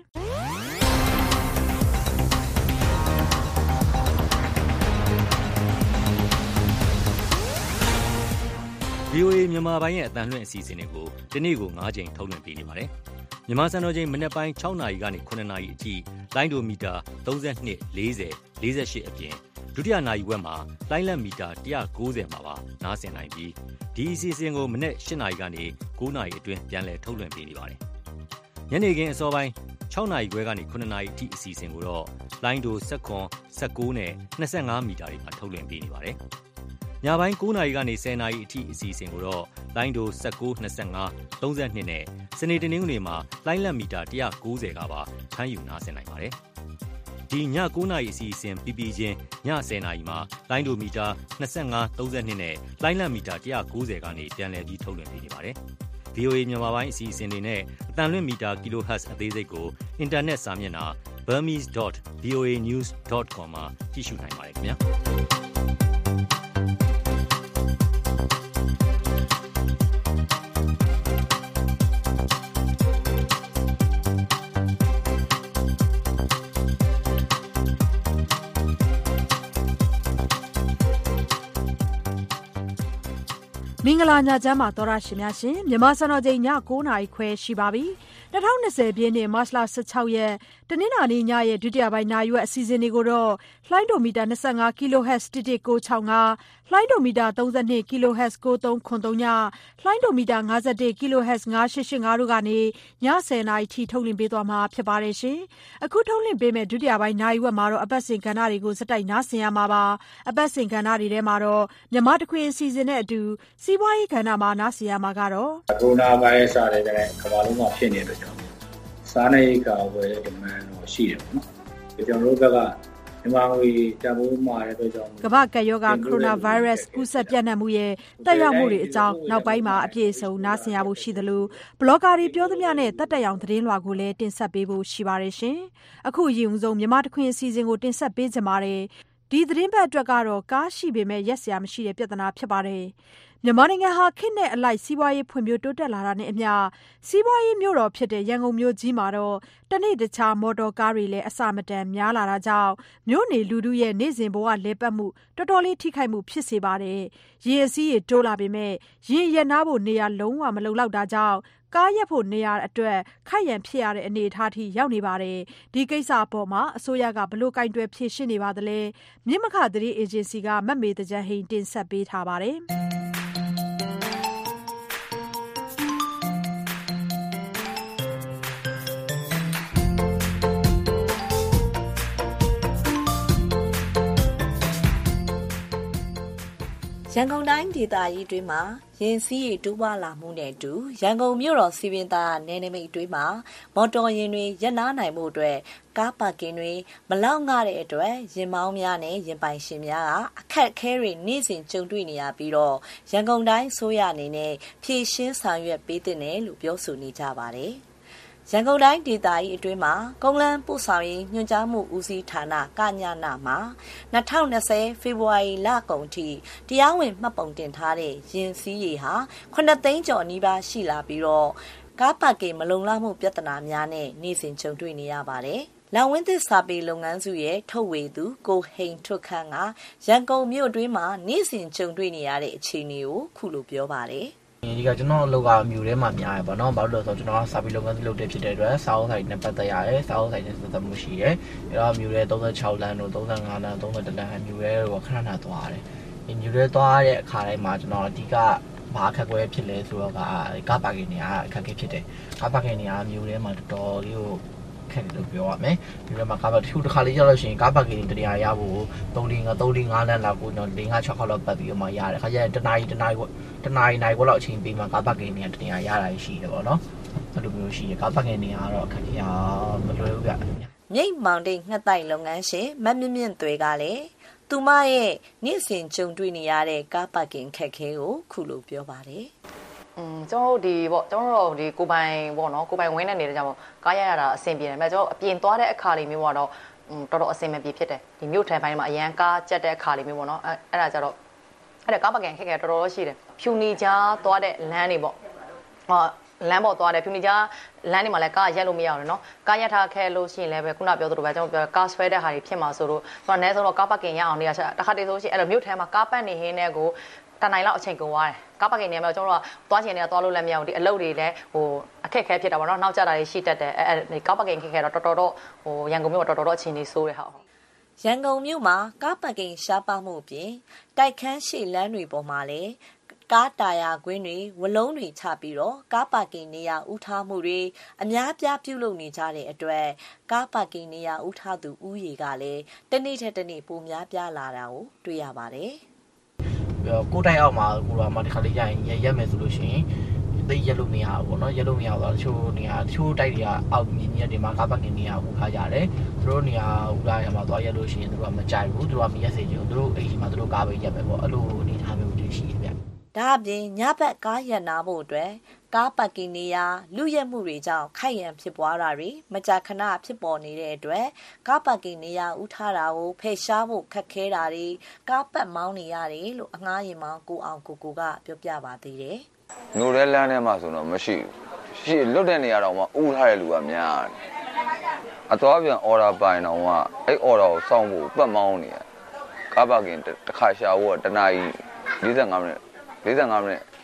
VOA မြန်မာပိုင်းရဲ့အတန်လွှင့်အစီအစဉ်တွေကိုဒီနေ့ကို9ချိန်ထုတ်လွှင့်ပေးနေပါတယ်။မြန်မာစံတော်ချိန်မနက်ပိုင်း6နာရီကနေ9နာရီအထိလိုင်းဒိုမီတာ32 40 48အပြင်ဒုတိယနာရီဝက်မှာလိုင်းလက်မီတာ190မှာပါနားဆင်နိုင်ပြီးဒီအစီအစဉ်ကိုမနက်8နာရီကနေ9နာရီအတွင်းပြန်လည်ထုတ်လွှင့်ပေးနေပါတယ်။ညနေခင်းအစောပိုင်း6နာရီခွဲကနေ9နာရီအထိအစီအစဉ်ကိုတော့လိုင်းဒို19နဲ့25မီတာတွေမှာထုတ်လွှင့်ပေးနေပါတယ်။ညပိုင်း9နာရီကနေ10နာရီအထိအစီအစဉ်ကိုတော့လိုင်းဒို19 25 32နဲ့စနေတနင်္ဂနွေမှာလိုင်းလက်မီတာ190ကပါဖမ်းယူနားဆင်နိုင်ပါတယ်။ဒီည9နာရီအစီအစဉ်ပြီးချင်းည10နာရီမှာလိုင်းဒိုမီတာ25 32နဲ့လိုင်းလက်မီတာ190ကနေပြန်လည်ပြီးထုတ်လွှင့်ပေးနေပါတယ်။ VOA မြန်မာပိုင်းအစီအစဉ်တွေနဲ့အတန်လွင့်မီတာ kHz အသေးစိတ်ကိုအင်တာနက်စာမျက်နှာ burmese.voanews.com မှာကြည့်ရှုနိုင်ပါတယ်ခင်ဗျာ။မင်္ဂလာညချမ်းပါသောရရှင်များရှင်မြန်မာစံတော်ချိန်ည9:00 နာရီခွဲရှိပါပြီ2020ပြည့်နှစ်မတ်လ16ရက်တနင်္လာနေ့ညရဲ့ဒုတိယပိုင်းနိုင်ရွက်အစီအစဉ်တွေကိုတော့လှိုင်းဒိုမီတာ25 kHz 11965လှိုင်းဒိုမီတာ32 kHz 9303ညလှိုင်းဒိုမီတာ51 kHz 9885တို့ကနေည10:00နာရီထိထုတ်လွှင့်ပေးသွားမှာဖြစ်ပါတယ်ရှင်အခုထုတ်လွှင့်ပေးမဲ့ဒုတိယပိုင်းနိုင်ရွက်မှာတော့အပတ်စဉ်ကဏ္ဍတွေကိုစက်တိုက်နားဆင်ရမှာပါအပတ်စဉ်ကဏ္ဍတွေထဲမှာတော့မြန်မာတခွင်အစီအစဉ်နဲ့အတူစီးပွားရေးကဏ္ဍမှာနားဆင်ရမှာကတော့ကိုရိုနာဗိုင်းရပ်စ်တွေနဲ့ကမ္ဘာလုံးမှာဖြစ်နေတဲ့ကြောင့်စားနပ်ရိက္ခာဝယ်တဲ့ demand တော့ရှိတယ်ပေါ့နော်။ကျွန်တော်တို့ဘက်ကမြန်မာငွေတန်ဖိုးမှာတဲ့အတွက်ကြောင့်ကမ္ဘာကပ်ရောဂါကိုရိုနာဗိုင်းရပ်စ်ကူးစက်ပြန့်နှံ့မှုရဲ့တက်ရောက်မှုတွေအကြောင်းနောက်ပိုင်းမှာအပြည့်အစုံနားဆင်ရဖို့ရှိသလိုဘလော့ဂါတွေပြောသမျှနဲ့တက်တက်ရောင်သတင်းလွှာကိုလည်းတင်ဆက်ပေးဖို့ရှိပါတယ်ရှင်။အခုအရင်ဆုံးမြန်မာတခွင်အစီအစဉ်ကိုတင်ဆက်ပေးကြပါမယ်။ဒီသတင်းပတ်အတွက်ကတော့ကားရှိပေမဲ့ရက်စရာမရှိတဲ့ပြဿနာဖြစ်ပါတယ်။မြန်မာနိုင်ငံဟာခေတ်နဲ့အလိုက်စီးပွားရေးဖွံ့ဖြိုးတိုးတက်လာတာနဲ့အမျှစီးပွားရေးမြို့တော်ဖြစ်တဲ့ရန်ကုန်မြို့ကြီးမှာတော့တနေ့တခြားမော်တော်ကားတွေလည်းအဆမတန်များလာတာကြောင့်မြို့နေလူထုရဲ့နေ့စဉ်ဘဝလဲပတ်မှုတော်တော်လေးထိခိုက်မှုဖြစ်စေပါတယ်။ရေအစည်းရေတိုးလာပေမဲ့ရေရက်နားဖို့နေရာလုံးဝမလုံလောက်တာကြောင့်ကားရက်ဖို့နေရာအတွက်ခိုက်ရန်ဖြစ်ရတဲ့အနေအထားထိရောက်နေပါတယ်။ဒီကိစ္စအပေါ်မှာအစိုးရကဘလို့ကင်တွယ်ဖြေရှင်းနေပါသလဲ။မြင့်မခသတင်းအေဂျင်စီကမတ်မေတကြံဟိန်တင်ဆက်ပေးထားပါတယ်။ရန်ကုန်တိုင်းဒေသကြီးတွင်းမှာရင်စီးရီတိုးပွားလာမှုနဲ့အတူရန်ကုန်မြို့တော်စီပင်သာနယ်နိမိတ်တွင်းမှာမော်တော်ယာဉ်တွေရပ်နားနိုင်မှုအတွက်ကားပါကင်တွေမလောက်ငှတဲ့အတွက်ယာဉ်မောင်းများနဲ့ယာဉ်ပိုင်ရှင်များကအခက်အခဲတွေနေ့စဉ်ကြုံတွေ့နေရပြီးတော့ရန်ကုန်တိုင်းဆိုရအနေနဲ့ဖြည့်ရှင်းဆောင်ရွက်ပေးတဲ့နယ်လို့ပြောဆိုနေကြပါတယ်။ရန်ကုန်တိုင်းဒေသကြီးအတွင်းမှာကုန်းလန်းပို့ဆောင်ရေးညွှန်ကြားမှုဦးစီးဌာနကညနာမှာ2020ဖေဖော်ဝါရီလကုန်ထိတရားဝင်မှတ်ပုံတင်ထားတဲ့ယင်စီးရေဟာ9သိန်းကျော်နီးပါးရှိလာပြီးတော့ကားပါကင်မလုံလောက်မှုပြဿနာများနဲ့နေ့စဉ်ကြုံတွေ့နေရပါတယ်။လောင်ဝင်းသစ်စာပေလုပ်ငန်းစုရဲ့ထုတ်ဝေသူကိုဟိန်ထွတ်ခန့်ကရန်ကုန်မြို့အတွင်းမှာနေ့စဉ်ကြုံတွေ့နေရတဲ့အခြေအနေကိုခုလိုပြောပါတယ်။ဒီကကျွန်တော်အလုပ်ကမြို့ထဲမှာများရပါတော့ဘာလို့လဲဆိုတော့ကျွန်တော်ကစာပေလုပ်ငန်းလုပ်တဲ့ဖြစ်တဲ့အတွက်စာအုပ်ဆိုင်နဲ့ပတ်သက်ရတယ်စာအုပ်ဆိုင်နဲ့သက်သက်မှုရှိတယ်အဲတော့မြို့ထဲ36လမ်းတို့35လမ်း31လမ်းမြို့ထဲတော့ခဏခဏသွားရတယ်ဒီမြို့ထဲသွားတဲ့အခါတိုင်းမှာကျွန်တော်အဓိကဘာအခက်အခဲဖြစ်လဲဆိုတော့ကားပါကင်တွေကအခက်အခဲဖြစ်တယ်ကားပါကင်တွေကမြို့ထဲမှာတော်တော်လေးကိုခက်တယ်လို့ပြောရမယ်ဒီလိုမှာကားပါတချို့တစ်ခါလေးရောက်လို့ရှိရင်ကားပါကင်တရားရဖို့3-5လမ်းလောက်ကိုကျွန်တော်5-6ခေါက်လောက်ပတ်ပြီးမှရတယ်ခါကျရင်တနာရီခွဲလောက်အချိန်ပေးမှကားပါကင်တွေကတရားရတာရှိတယ်ပေါ့နော်အဲ့လိုမျိုးရှိတယ်ကားပါကင်တွေကတော့အခက်အခဲမလွယ်ဘူးဗျမြိတ်မောင်တိတ်ငှက်တိုင်လုပ်ငန်းရှင်မတ်မြင့်မြင့်သွေကလည်းသူမရဲ့နေ့စဉ်ကြုံတွေ့နေရတဲ့ကားပါကင်ခက်ခဲကိုခုလိုပြောပါတယ်ကျွန်တော်တို့ဒီကိုပိုင်ပေါ့နော်ကိုပိုင်ဝင်းနေနေတဲ့ကြောင့်ကားရတာအဆင်ပြေတယ်။ဒါကျွန်တော်အပြင်သွားတဲ့အခါလေးမျိုးပေါ့တော့တော်တော်အဆင်မပြေဖြစ်တယ်။ဒီမြို့ထန်ပိုင်းမှာအရန်ကားကြက်တဲ့အခါလေးမျိုးပေါ့နော်။အဲ့ဒါကြတော့အဲ့ဒါကားပါကင်ခက်ခဲတော်တော်ရှိတယ်။ဖြူနီကြားသွားတဲ့လမ်းတွေပေါ့။လမ်းပေါ်သွားတယ်ဖြူနီကြားလမ်းတွေမှာလည်းကားရက်လို့မရဘူးနော်။ကားရက်ထားခဲလို့ရှိရင်လည်းပဲခုနပြောသလိုပဲကျွန်တော်ပြောကားဆွဲတဲ့ဟာတွေဖြစ်မှာဆိုတော့ကျွန်တော်အနည်းဆုံးတော့ကားပါကင်ရအောင်နေရချက်တစ်ခါတည်းဆိုရှင်အဲ့လိုမြို့ထန်မှာကားပတ်နေဟင်းတဲ့ကိုတနိုင်လောက်အချိန်ကုန်သွားတယ်ကားပါကင်နေမှာကျွန်တော်တို့ကသွားချင်နေတာသွားလို့လည်းမရဘူးဒီအလုပ်တွေလည်းအခက်ခဲဖြစ်တာပေါ့နော်နောက်ကျတာတွေရှိတတ်တယ်ဒီကားပါကင်ခက်ခဲတော့တော်တော်ရန်ကုန်မြို့တော်တော်အချိန်ကြီးဆိုးတယ်ဟာရန်ကုန်မြို့မှာကားပါကင်ရှားပါမှုအပြင်တိုက်ခန်းရှိလမ်းတွေပေါ်မှာလည်းကားတာယာကွင်းတွေဝလုံးတွေချပြီးတော့ကားပါကင်နေရာဥထားမှုတွေအများပြားပြုလုပ်နေကြတဲ့အတွက်ကားပါကင်နေရာဥထားသူဥယေကလည်းတနေ့ထက်တနေ့ပိုများပြားလာတာကိုတွေ့ရပါတယ်ကိုတိုက်အောက်မှာကိုလာမှဒီခါလေးရရင်ရက်မယ်ဆိုလို့ရှိရင်သိရက်လို့မရဘူးပေါ့နော်ရက်လို့မရတော့တချို့နေရာတချို့တိုက်တွေကအောက်မြင်းကြီးတွေမှာကားပါကင်နေရာဥထားကြတယ်သူတို့နေရာဥထားရမှာသွားရက်လို့ရှိရင်သူတို့ကမကြိုက်ဘူးသူတို့ကမရက်စေချင်ဘူးသူတို့အိမ်ကြီးမှာသူတို့ကားပဲရက်မယ်ပေါ့အဲ့လိုအနေထားမျိုးတွေရှိတယ်ဗျဒါအပြင်ညဘက်ကားရက်နာဖို့အတွက်ကားပါကင်နေရာလူရက်မှုတွေကြောင့်ခိုက်ရန်ဖြစ်ပွားတာတွေမကြာခဏဖြစ်ပေါ်နေတဲ့အတွက်ကားပါကင်နေရာဥထားတာကိုဖယ်ရှားဖို့ခက်ခဲတာတွေကားပတ်မောင်းနေရတယ်လို့အငှားရင်မောင်းကိုအောင်ကိုကပြောပြပါသေးတယ်။နိုးတဲ့လမ်းထဲမှာဆိုတော့မရှိဘူး။ရှိလွတ်တဲ့နေရာတော့မှဥထားတဲ့လူကများတယ်။အသွားပြန်အော်ဒါပိုင်တော့ကအဲ့အော်ဒါကိုစောင့်ဖို့ပတ်မောင်းနေရ။ကားပါကင်တစ်ခါရှာဖို့တနာရီ45မိနစ်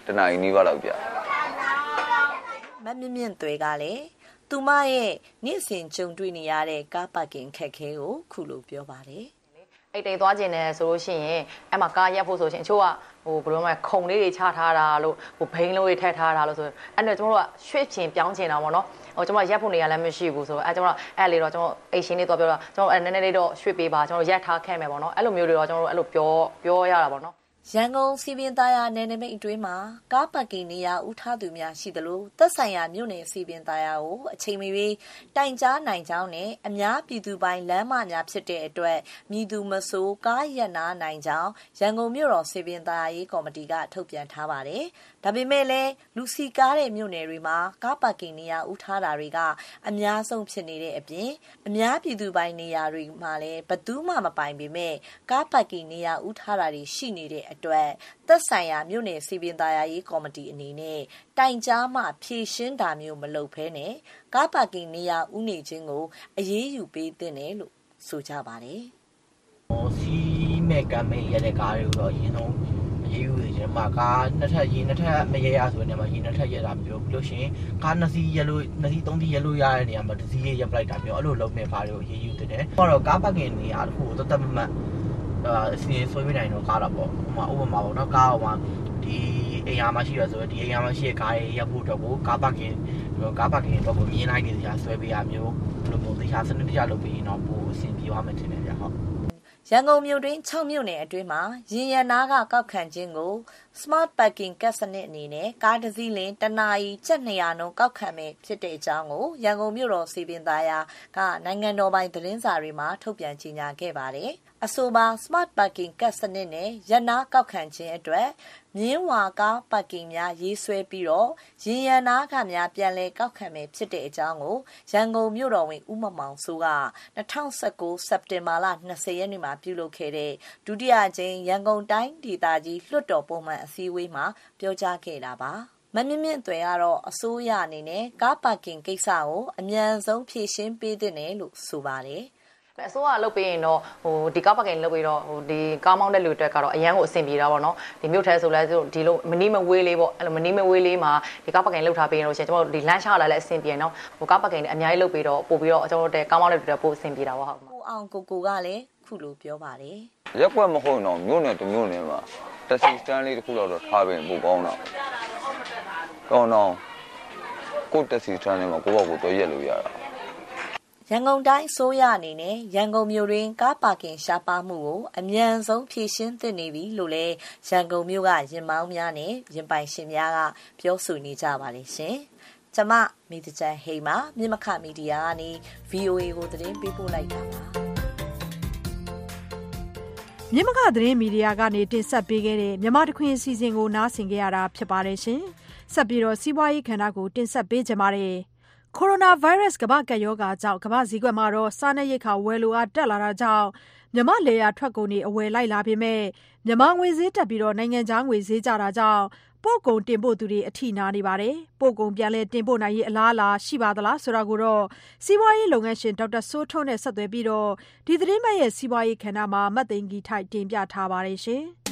တနာရီနီးပါးလောက်ကြာမမြင့်မြင့်တွေကလည်းသူမရဲ့နေ့စဉ်ကြုံတွေ့နေရတဲ့ကားပါကင်ခက်ခဲကိုခုလိုပြောပါတယ်အိတ်တိတ်သွားခြင်းနဲ့ဆိုလို့ရှိရင်အဲ့မှာကားရက်ဖို့ဆိုရှင်အချို့ကဘယ်လိုမှခုံလေးတွေချထားတာလို့ဘိန်းလုံးတွေထည့်ထားတာလို့ဆိုအဲ့တော့ကျွန်တော်တို့ကရွှေ့ချင်ပြောင်းချင်တာပေါ့နော်ကျွန်တော်ရက်ဖို့နေရလည်းမရှိဘူးဆိုတော့အဲ့ကျွန်တော်အဲ့လေတော့ကျွန်တော်အိတ်ရှင်လေးတော့ပြောတော့ကျွန်တော်အဲ့နည်းနည်းလေးတော့ရွှေ့ပေးပါကျွန်တော်ရက်ထားခဲ့မယ်ပေါ့နော်အဲ့လိုမျိုးတွေတော့ကျွန်တော်တို့အဲ့လိုပြောရတာပေါ့နော်ရန်ကုန်စီပင်သားရနယ်နိမိတ်အတွင်းမှာကားပါကင်နေရာဦးထားသူများရှိသလိုသက်ဆိုင်ရာမြို့နယ်စီပင်သားရကိုအချိန်မီတိုင်ကြားနိုင်ကြောင်းနဲ့အများပြည်သူပိုင်းလမ်းမများဖြစ်တဲ့အတွက်မြည်သူမဆိုးကားရပ်နာနိုင်ကြောင်းရန်ကုန်မြို့တော်စီပင်သားရေးကော်မတီကထုတ်ပြန်ထားပါတယ်။ဒါပေမဲ့လည်းလူစီကားတဲ့မြို့နယ်တွေမှာကားပါကင်နေရာဦးထားတာတွေကအများဆုံးဖြစ်နေတဲ့အပြင်အများပြည်သူပိုင်းနေရာတွေမှာလည်းဘသူမှမပိုင်ပေမဲ့ကားပါကင်နေရာဦးထားတာတွေရှိနေတဲ့အတွက်သက်ဆိုင်ရာမြို့နယ်စီပင်သားရေးကော်မတီအနေနဲ့တိုင်ကြားမှဖြည့်ရှင်းတာမျိုးမလုပ်ဘဲနဲ့ကားပါကင်နေရာဦးနေခြင်းကိုအရေးယူပေးသင့်တယ်လို့ဆိုကြပါတယ်။စီးမဲ့ကမ်းမဲ့ရတဲ့ကားတွေကိုတော့အရင်ဆုံးအရေးယူနေခြင်းမှာကားနှစ်ထပ်မရရဆိုတဲ့နေရာမှာနှစ်ထပ်ရတာမျိုးပြီးလို့ရှိရင်ကားနှစ်စီးရက်လို့နှစ်စီးသုံးစီးရက်လို့ရတဲ့နေရာမှာတစ်စီးရက်ပလိုက်တာမျိုးအဲ့လိုလုပ်နေကားတွေကိုအရေးယူသင့်တယ်။တော့ကားပါကင်နေရာတစ်ခုကိုတတ်မတ်အစီအဆွေးနိုင်တော့ကားတာပေါ့ဥပမာပေါ့နော်ကားဟိုမှာဒီအိမ်ယာမှာရှိရဆိုတော့ဒီအိမ်ယာမှာရှိတဲ့ကားတွေရပ်ဖို့တော့ကိုကားပါကင်တော့ကိုမြင်လိုက်နေကြဆွဲပေးရမျိုးဘယ်လိုမျိုးတရားစနစ်တကျလုပ်ပြီးတော့ပို့အဆင်ပြေသွားမယ်ထင်တယ်ဗျဟုတ်ရန်ကုန်မြို့တွင်6မြို့နယ်အတွင်းမှာရင်ရနာကကောက်ခံခြင်းကို Smart Parking ကတ်စနစ်အနေနဲ့ကားတစ်စီးလင်တနာရီကျပ်200နှုန်းကောက်ခံမယ်ဖြစ်တဲ့အကြောင်းကိုရန်ကုန်မြို့တော်စီပင်သားရကနိုင်ငံတော်ပိုင်သတင်းစာတွေမှာထုတ်ပြန်ကြေညာခဲ့ပါတယ်။အဆိုပါ Smart Parking ကတ်စနစ်နဲ့ရနာကောက်ခံခြင်းအတွက်မြင်းဝါကားပါကင်များရေးဆွဲပြီးတော့ရင်ရနာကများပြန်လည်ကောက်ခံမယ်ဖြစ်တဲ့အကြောင်းကိုရန်ကုန်မြို့တော်ဝင်ဦးမမောင်စိုးက2019စက်တင်ဘာလ20ရက်နေ့မှာပြုလုပ်ခဲ့တဲ့ဒုတိယကြိမ်ရန်ကုန်တိုင်းဒေသကြီးလွှတ်တော်ပုံမှန်အစည်းအဝေးမှာပြောကြားခဲ့တာပါမမြင့်မြင့်တွေကတော့အစိုးရအနေနဲ့ကားပါကင်ကိစ္စကိုအမြန်ဆုံးဖြေရှင်းပေးသင့်တယ်လို့ဆိုပါတယ်အစိုးရလုပ်ပေးရင်တော့ဒီကားပါကင်လုပ်ပြီးတော့ဒီကားမောင်းတဲ့လူတွေကတော့အရန်ကိုအဆင်ပြေတာပေါ့နော်ဒီမြို့ထဲဆိုလဲဒီလိုမနီးမဝေးလေးပေါ့အဲ့လိုမနီးမဝေးလေးမှာဒီကားပါကင်လုပ်ထားပေးရင်တော့ရှင်ကျွန်တော်တို့ဒီလမ်းချလာလဲအဆင်ပြေနော်ကားပါကင်အများကြီးလုပ်ပြီးတော့ပို့ပြီးတော့ကျွန်တော်တို့ကားမောင်းတဲ့လူတွေပို့အဆင်ပြေတာပေါ့ဟုတ်ကိုအောင်ကိုကလည်းခုလိုပြောပါတယ်ရက်ွက်မဟုတ်တော့မြို့နယ်တစ်မြို့နယ်မှာတက်စီစတန်လေးတစ်ခုတော့ထားပေးပို့ကောင်းတော့တော့ကိုတက်စီစတန်လေးမှာကိုယ့်ဘောက်ကိုတော့ရက်လို့ရတာရန်ကုန်တိုင်းဆိုရအနေနဲ့ရန်ကုန်မြို့တွင်ကားပါကင်ရှားပါမှုကိုအမြန်ဆုံးဖြေရှင်းသင့်နေပြီလို့လည်းရန်ကုန်မြို့ကရင်မောင်းများနဲ့ရင်ပိုင်ရှင်များကပြောဆိုနေကြပါတယ်ရှင်။ကျမမိတချန်ဟိမ်းမှာမြင့်မခမီဒီယာကနေ VOA ကိုသတင်းပေးပို့လိုက်တာပါမြင့်မခသတင်းမီဒီယာကနေတင်ဆက်ပေးခဲ့တဲ့မြန်မာတခွင်အစီအစဉ်ကိုနားဆင်ကြရတာဖြစ်ပါတယ်ရှင်။ဆက်ပြီးတော့စီးပွားရေးခန္ဓာကိုတင်ဆက်ပေးကြပါမယ်။ကိုရိုနာဗိုင်းရပ်စ်ကမ္ဘာ့ကပ်ရောဂါကြောင့်ကမ္ဘာ့ဈေးကွက်မှာစားနပ်ရိက္ခာဝယ်လိုအားတက်လာတာကြောင့်မြန်မာလယ်ယာထွက်ကုန်တွေအဝယ်လိုက်လာပေမဲ့မြန်မာငွေဈေးတက်ပြီးနိုင်ငံခြားငွေဈေးကျတာကြောင့်ပို့ကုန်တင်ပို့သူတွေအထိနာနေပါတယ်။ပို့ကုန်ပြန်လည်တင်ပို့နိုင်ရေးအလားအလာရှိပါသလားဆိုတာကိုတော့စီးပွားရေးလုပ်ငန်းရှင်ဒေါက်တာစိုးထွန်းနဲ့ဆက်သွယ်ပြီးတော့ဒီသတင်းပတ်ရဲ့စီးပွားရေးခန္ဓာမှာမတ်သိန်ကြီးထိုက်တင်ပြထားပါတယ်ရှင်။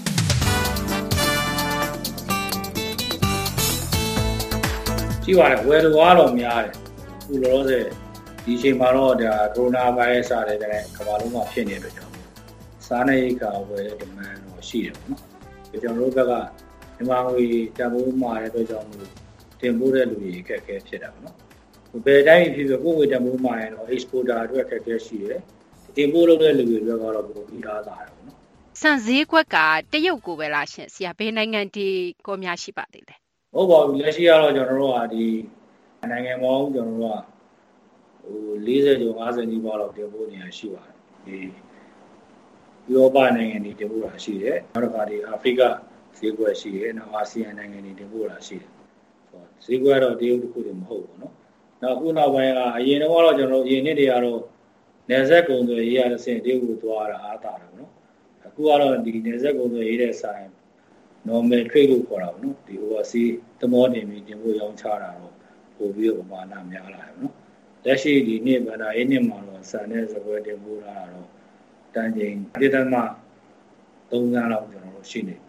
ကြည့်ပါလေဝယ်လိုအားတော့များတယ်ခုလောလောဆယ်ဒီအချိန်မှာတော့ဒါကိုရိုနာဗိုင်းရပ်စ်တဲ့ကမ္ဘာလုံးမှာဖြစ်နေတဲ့အတွက်ကြောင့်စားနပ်ရိက္ခာဝယ်တဲ့ demand တော့ရှိတယ်ပေါ့နော်။ကျွန်တော်တို့ဘက်ကမြန်မာငွေတန်ဖိုးမှာတဲ့အတွက်ကြောင့်တင်ပို့တဲ့လူတွေအခက်အခဲဖြစ်တာပေါ့နော်။ဘယ်တိုင်းဖြစ်ဖြစ်ကိုယ်ငွေတန်ဖိုးမှာရင်တော့ exporter အတွက်အခက်အခဲရှိတယ်။တင်ပို့လုပ်တဲ့လူတွေအတွက်ကတော့ပိုပြီးအားသာတယ်ပေါ့နော်။ဆန်ဈေးကွက်ကတရုတ်ကိုပဲလားရှင်ဆရာဘယ်နိုင်ငံဒီကိုများရှိပါသေးလဲ။ဟုတ်ပါဘူးလက်ရှိကတော့ကျွန်တော်တို့ကဒီနိုင်ငံပေါင်းကျွန်တော်တို့က40ကျော်50နီးပါးလောက်တင်ပို့နေရရှိပါတယ်ဒီဥရောပနိုင်ငံတွေတင်ပို့တာရှိတယ်နောက်တစ်ခါဒီအာဖရိကဈေးကွက်ရှိတယ်နောက်အာဆီယံနိုင်ငံတွေတင်ပို့တာရှိတယ်ဈေးကွက်တော့တရုတ်တစ်ခုတည်းမဟုတ်ဘူးเนาะနောက်အခုနောက်ပိုင်းကအရင်တော့ကျွန်တော်တို့အရင်နှစ်တွေကတော့နယ်စပ်ကုန်သွယ်ရေးရတဲ့ဆင်တရုတ်ကိုသွားတာအားတာတယ်เนาะအခုကတော့ဒီနယ်စပ်ကုန်သွယ်ရေးတဲ့ဆိုင် normal trade လို့ခေါ်တာပေါ့နော်ဒီ overseas သမောတင်ပြီးတင်ပို့ရောင်းချတာတော့ပို့ပြီးတော့ပမာဏများလာတယ်ပေါ့နော်လက်ရှိဒီနေ့ဗန္ဒာရေးနှစ်မှာတော့ဆန်နဲ့စပွဲတင်ပို့လာတာတော့တန်ချိန်1.3 သန်းလောက်ကျွန်တော်တို့ရှိနေပြီပေါ့နော်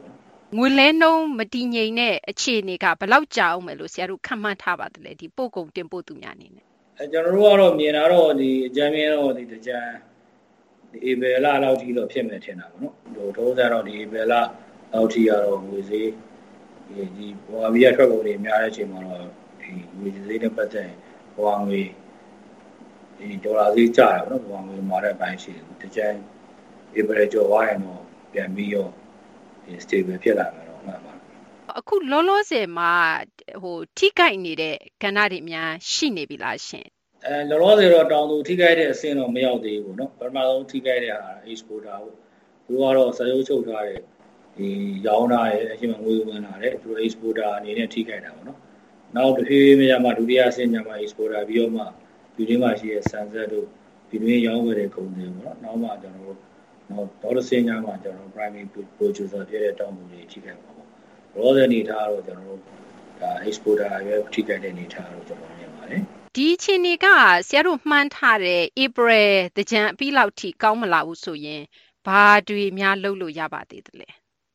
ငွေလဲနှုန်းမတည်ငြိမ်တဲ့အခြေအနေကဘယ်လောက်ကြာအောင်မယ်လို့ဆရာတို့ခန့်မှန်းထားပါသလဲဒီပို့ကုန်တင်ပို့သူများအနေနဲ့ကျွန်တော်တို့ကတော့မြင်တာတော့ဒီအကြမ်းမြင်တော့ဒီတကြံဒီဧပြီလလောက်ထိတော့ဖြစ်မယ်ထင်တာပေါ့နော်ဟိုထုံးစံတော့ဒီဧပြီလလောက်ထိကတော့ငွေဈေးဒီဘဝဘီရထွက်ကုန်တွေများတဲ့အချိန်မှာတော့ဒီငွေဈေးနဲ့ပတ်သက်ဘဝငွေဒီဒေါ်လာဈေးကျတယ်ပေါ့နော်ဘဝငွေမှာတဲ့အပိုင်းရှိတယ်တကြံဧပြီကျော်သွားရင်တော့ပြန်ပြီးတော့ဒီ stable ဖြစ်လာမယ်တော့မှန်ပါအခုလောလောဆယ်မှာထိခိုက်နေတဲ့ကဏ္ဍတွေများရှိနေပြီလားရှင်လောလောဆယ်တော့တောင်သူထိခိုက်တဲ့အဆင့်တော့မရောက်သေးဘူးပေါ့နော်ပထမဆုံးထိခိုက်တဲ့ဟာ exporter ပေါ့သူကတော့စာချုပ်ချုပ်ထားတဲ့ဒီရောင်းတာရဲ့အချိန်မှာငွေဝင်လာတဲ့သူ exporter အနေနဲ့ထိခိုက်တာပေါ့နော်နောက်တစ်ဖြည်းဖြည်းမှဒုတိယအဆင့်ညမှာ exporter ပြီးတော့မှဒီနေ့မှရှိတဲ့ဆန်ဆက်တို့ဒီနေ့ရောင်းဝယ်တဲ့ကုန်တွေပေါ့နော်နောက်မှကျွန်တော်တို့နောက်ဒေါ်လာစင်ညမှာကျွန်တော် primary producer ဖြစ်တဲ့တောင်သူတွေထိခိုက်ပါပေါ့ရောတဲ့အနေထားတော့ကျွန်တော်တို့ဒါ exporter ရဲ့ထိခိုက်တဲ့အနေထားတော့ကျွန်တော်မြင်ပါတယ်ဒီအချိန်ကဆရာတို့မှန်းထားတဲ့ April တကြံအပြီးလောက်ထိကောင်းမလာဘူးဆိုရင်ဘာတွေများလုပ်လို့ရပါသေးသလဲ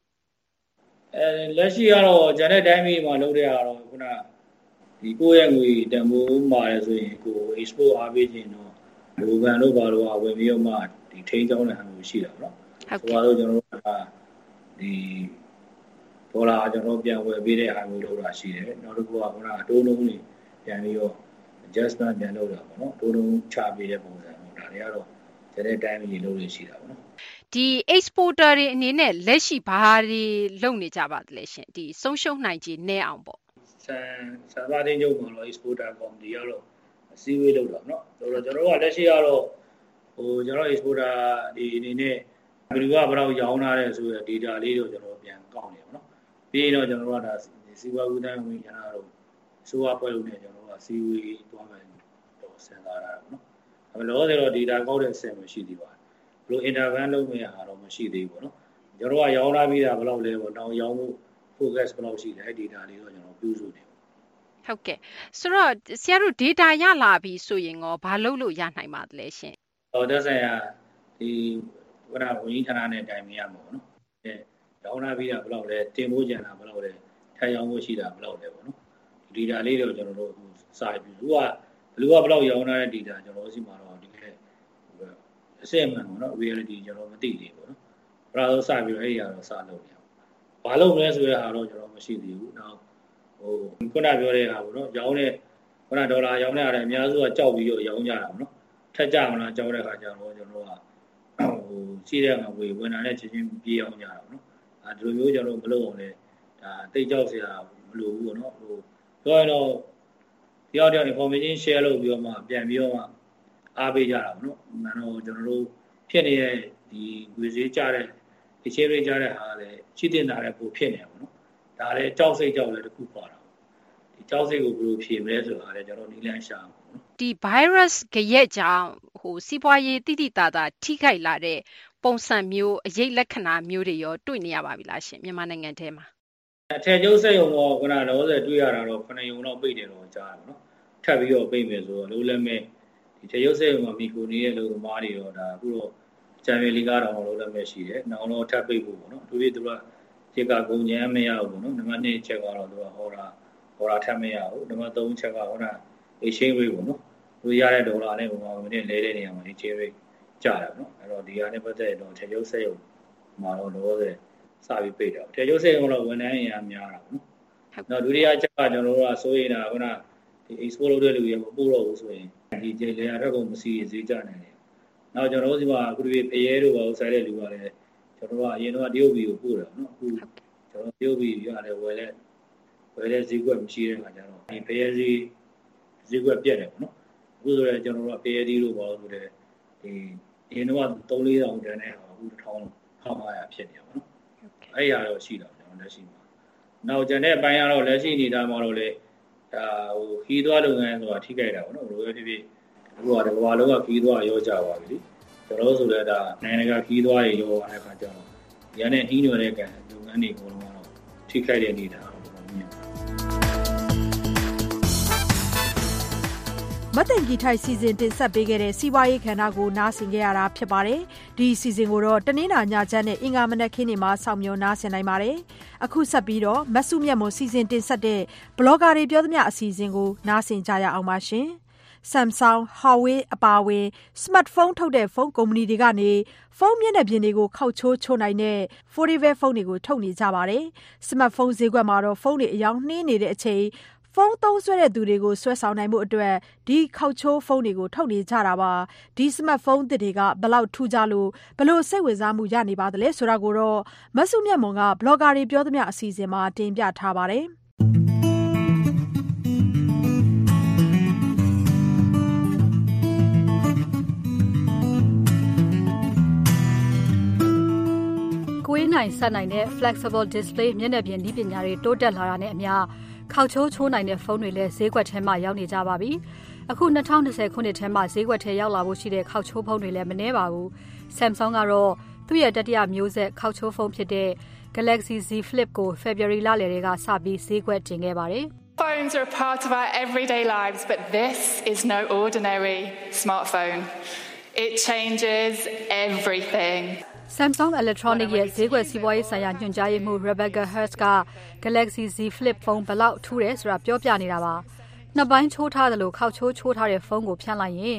လက်ရှိကတော့ဂျန်တဲ့တိုင်းပြည်မှာလုပ်တဲ့ကတော့ခုနဒီကိုယ့်ရဲ့ငွေတန်ဖိုးမှာလဲဆိုရင်ကို export အားပေးခြင်းတော့လူပန်တို့ဘာလို့ဝင်ပြီးတော့မှဒီထိန်းချောင်းတဲ့ဟာမျိုးရှိတာပေါ့နော်ဆိုတော့ကျွန်တော်တို့ကဒီဒေါ်လာကျွန်တော်ပြန်ဝယ်ပေးတဲ့ဟာမျိုးလုပ်တာရှိတယ်နောက်တစ်ခုကခုနအတိုးနှုန်းတွေပြန်ပြီးတော့ adjustment ပြန်လုပ်တာပေါ့နော်တိုးနှုန်းချပေးတဲ့ပုံစံပေါ့ဒါတွေကတော့ကျတဲ့တိုင်းပြည်လုပ်လို့ရှိတာပေါ့နော်ဒီ exporter တွေအနေနဲ့လက်ရှိဘာတွေလုပ်နေကြပါသလဲရှင်ဒီဆုံးရှုံးနိုင်ခြေနည်းအောင်ပေါ့ဆန်ပါတင်ချုပ်မှာတော့ exporter committee ကတော့အစည်းအဝေးလုပ်တာเนาะဆိုတော့ကျွန်တော်တို့ကလက်ရှိကတော့ကျွန်တော် exporter ဒီအနေနဲ့ဘယ်သူကဘယ်တော့ရောင်းထားတဲ့ဆိုရ data လေးတော့ကျွန်တော်ပြန်ကောက်နေပါเนาะပြီးရင်တော့ကျွန်တော်တို့ကဒါစီးပွားကူးသန်းဝင်ရတာတော့စိုးဝါဖွဲ့လို့နေကျွန်တော်တို့ကစီဝေးသွားမယ်တော့စဉ်းစားရတာเนาะဒါပေမဲ့လောဆယ်တော့ data ကောက်တဲ့အဆင့်မရှိသေးပါဘူးဘလို့ intervene လုပ်မယ့်ဟာတော့မရှိသေးဘူးပေါ့နော်ကျွန်တော်ကရောင်းထားပြီးတာဘယ်လောက်လဲပေါ့တောင်းရောင်းဖို့ focus ဘယ်လောက်ရှိလဲ data လေးတော့ကျွန်တော်ပြုစုနေဟုတ်ကဲ့ဆိုတော့ဆရာတို့ data ရလာပြီဆိုရင်ရောဘာလုပ်လို့ရနိုင်ပါသလဲရှင်သက်ဆိုင်ရာဒီဝန်ကြီးဌာနနဲ့တိုင်ပင်ရမှာပေါ့နော်ရောင်းထားပြီးတာဘယ်လောက်လဲတင်ဖို့ကြံတာဘယ်လောက်လဲထပ်ရောင်းဖို့ရှိတာဘယ်လောက်လဲပေါ့နော်ဒီ data လေးတော့ကျွန်တော်တို့စာပြီးလူကဘယ်လောက်ရောင်းထားတဲ့ data ကျွန်တော်တို့စီမှာတော့ဒီလေအစစ်အမှန်ပေါ့နော် reality ကျွန်တော်မသိသေးဘူးနော်အဲ့ဒါတော့စပြီးတော့အဲ့ဒီကတော့စလုပ်နေအောင်ဘာလုပ်မလဲဆိုတဲ့ဟာတော့ကျွန်တော်မရှိသေးဘူးနောက်ခုနပြောတဲ့ဟာပေါ့နော်ရောင်းတဲ့ခုနဒေါ်လာရောင်းတဲ့အားလည်းအများစုကကြောက်ပြီးတော့ရောင်းကြတာပေါ့နော်ထက်ကြမလားကြောက်တဲ့အခါကျတော့ကျွန်တော်ကရှိတဲ့ငွေဝင်လာတဲ့ချင်းချင်းပြေးအောင်ကြတာပေါ့နော်ဒီလိုမျိုးကျွန်တော်မလုပ်အောင်လဲဒါတိတ်ကြောက်စရာမလိုဘူးပေါ့နော်ပြောရင်တော့တယောက် information share လုပ်ပြီးတော့မှပြန်ပြီးတော့မှအားပေးကြတာပေါ့နော်။ကျွန်တော်တို့ဖြစ်နေတဲ့ဒီငွေဈေးကျတဲ့ exchange rate ကျတဲ့ဟာလည်းရှိတင်တာလည်းပိုဖြစ်နေတာပေါ့နော်။ဒါလည်းကြောက်စိတ်ကြောက်လည်းတစ်ခုပါတာ။ဒီကြောက်စိတ်ကိုဘယ်လိုဖြေမလဲဆိုတာလည်းကျွန်တော်နည်းလမ်းရှာမှာပေါ့နော်။ဒီ virus ကြက်ကြောင့်စီးပွားရေးတိတိတသာထိခိုက်လာတဲ့ပုံစံမျိုးအရေးလက္ခဏာမျိုးတွေရောတွေ့နေရပါပြီလားရှင်မြန်မာနိုင်ငံထဲမှာအထည်ချုပ်စက်ရုံတော့ခုနလောဆယ်တွေ့ရတာတော့9ရုံတော့ပိတ်တယ်တော့ကြားတယ်ပေါ့နော်။ထပ်ပြီးတော့ပိတ်မယ်ဆိုတော့လုံးလည်းမဲ့ဒီထည်ချုပ်စက်ရုံမှာမိကိုနေတဲ့လူသမားတွေတော့ဒါအခုတော့ချန်ပီယံလိဂ်ကတော့လုံးလည်းမဲ့ရှိတယ်။နောက်တော့ထပ်ပိတ်ဖို့ပေါ့နော်။သူတို့ကကကုန်ကျန်းမရဘူးပေါ့နော်။နံပါတ်2ချက်ကတော့သူကဟောတာထပ်မရဘူး။နံပါတ်3ချက်ကခုန exchange rate ပေါ့နော်။သူရတဲ့ဒေါ်လာနဲ့ပုံမှန်နဲ့လဲတဲ့နေရာမှာ exchange rate ကျတာပေါ့နော်။အဲ့တော့ဒီဟာနဲ့ပတ်သက်တော့ထည်ချုပ်စက်ရုံမှာတော့လောဆယ်စပြီးပိတ်တာ။ထည်ချုပ်စက်ရုံတော့ဝန်ထမ်းအင်အားများတာပေါ့နော်။နောက်ဒုတိယချက်ကကျွန်တော်တို့ကစိုးရိမ်တာခုနဒီ export လုပ်တဲ့လူတွေမပို့တော့ဘူးဆိုရင်ဒီလေယာထွက်ကုန်မစီဈေးကျနိုင်တယ်။နောက်ကျွန်တော်တို့ဒီမှာအခုဒီဖရဲတို့ပါဥစားတဲ့လူကလည်းကျွန်တော်တို့ကအရင်တော့တရုတ်ပြည်ကိုပို့တယ်နော်။အခုကျွန်တော်တရုတ်ပြည်ရတယ်ဝယ်တဲ့ဈေးကွက်မရှိတဲ့ခါကျတော့ဒီဖရဲဈေးကွက်ပြတ်တယ်ပေါ့နော်။အခုဆိုရင်ကျွန်တော်တို့ကဖရဲသီးတို့ပါဆိုတဲ့ဒီအရင်တော့3-4တောင်တန်းနဲ့အခု1500ဖြစ်နေပါတော့။အဲ့ရတော့ရှိတာကျွန်တော်လက်ရှိမှာနောက်ကျန်တဲ့အပိုင်းကတော့လက်ရှိနေတာမှာတော့လေဒါခီးသွားလုပ်ငန်းဆိုတာထိခိုက်တာပေါ့နော်ဘယ်လိုပဲဖြစ်ဖြစ်အခုကတကဘာလုံးကခီးသွားရောကြပါပြီကျွန်တော်တို့ဆိုလည်းဒါနိုင်ငံတကာခီးသွားတွေရောရတဲ့အခါကျတော့ရန်နဲ့နှီးညွှန်တဲ့ကံလုပ်ငန်းတွေအကုန်လုံးကတော့ထိခိုက်တဲ့နေတာတော့မြင်ပါမတ်တင်ကြီးထိုက်စီစဉ်တင်ဆက်ပေးခဲ့တဲ့စီးပွားရေးခန္ဓာကိုနားဆင်ကြရတာဖြစ်ပါတယ်။ဒီစီစဉ်ကိုတော့တနင်္လာညချမ်းနဲ့အင်္ဂါမနက်ခင်းတွေမှာစောင့်မျှော်နားဆင်နိုင်ပါတယ်။အခုဆက်ပြီးတော့မဆုမြတ်မွန်စီစဉ်တင်ဆက်တဲ့ဘလော့ဂါတွေပြောသမျှအစီအစဉ်ကိုနားဆင်ကြရအောင်ပါရှင်။ Samsung, Huawei အပါအဝင် smartphone ထုတ်တဲ့ဖုန်းကုမ္ပဏီတွေကနေဖုန်းမျက်နှာပြင်တွေကိုခောက်ချိုးချိုးနိုင်တဲ့ foldable ဖုန်းတွေကိုထုတ်နေကြပါတယ်။ smartphone ဈေးကွက်မှာတော့ဖုန်းတွေအယောင်နှင်းနေတဲ့အချိန်ဖုန်းသုံးစွဲတဲ့သူတွေကိုဆွဲဆောင်နိုင်မှုအတွက်ဒီခောက်ချိုးဖုန်းတွေကိုထုတ်နေကြတာပါဒီစမတ်ဖုန်းတွေကဘလောက်ထူကြလို့ဘလို့စိတ်ဝင်စားမှုရနေပါသလဲဆိုတာကိုတော့မဆုမြတ်မွန်ကဘလော့ဂါတွေပြောသမျှအစီအစဉ်မှာတင်ပြထားပါတယ်ကိုယ်နိုင်ဆက်နိုင်တဲ့ flexible display မျက်နှာပြင်နည်းပညာတွေတိုးတက်လာတာနဲ့အမျှခောက်ချိုးချိုးနိုင်တဲ့ဖုန်းတွေလည်းဈေးကွက်ထဲမှာရောက်နေကြပါပြီ။အခု2020ခုနှစ်ထဲမှာဈေးကွက်ထဲရောက်လာဖို့ရှိတဲ့ခောက်ချိုးဖုန်းတွေလည်းမနှဲပါဘူး။ Samsung ကတော့သူ့ရဲ့တတိယမျိုးဆက်ခောက်ချိုးဖုန်းဖြစ်တဲ့ Galaxy Z Flip ကို February လလယ်ကစပြီးဈေးကွက်တင်ခဲ့ပါတယ်။ Phones are a part of our everyday lives, but this is no ordinary smartphone. It changes everything. Samsung Electronics ရဲ့ဈေးကွက်စီးပွားရေးဆိုင်ရာညွှန်ကြားရေးမှူး Rebecca Hurst က Galaxy Z Flip ဖုန်းဘယ်လောက်ထူးတယ်ဆိုတာပြောပြနေတာပါ။နှစ်ပိုင်းချိုးထားတယ်လို့ခောက်ချိုးထားတဲ့ဖုန်းကိုဖြန့်လိုက်ရင်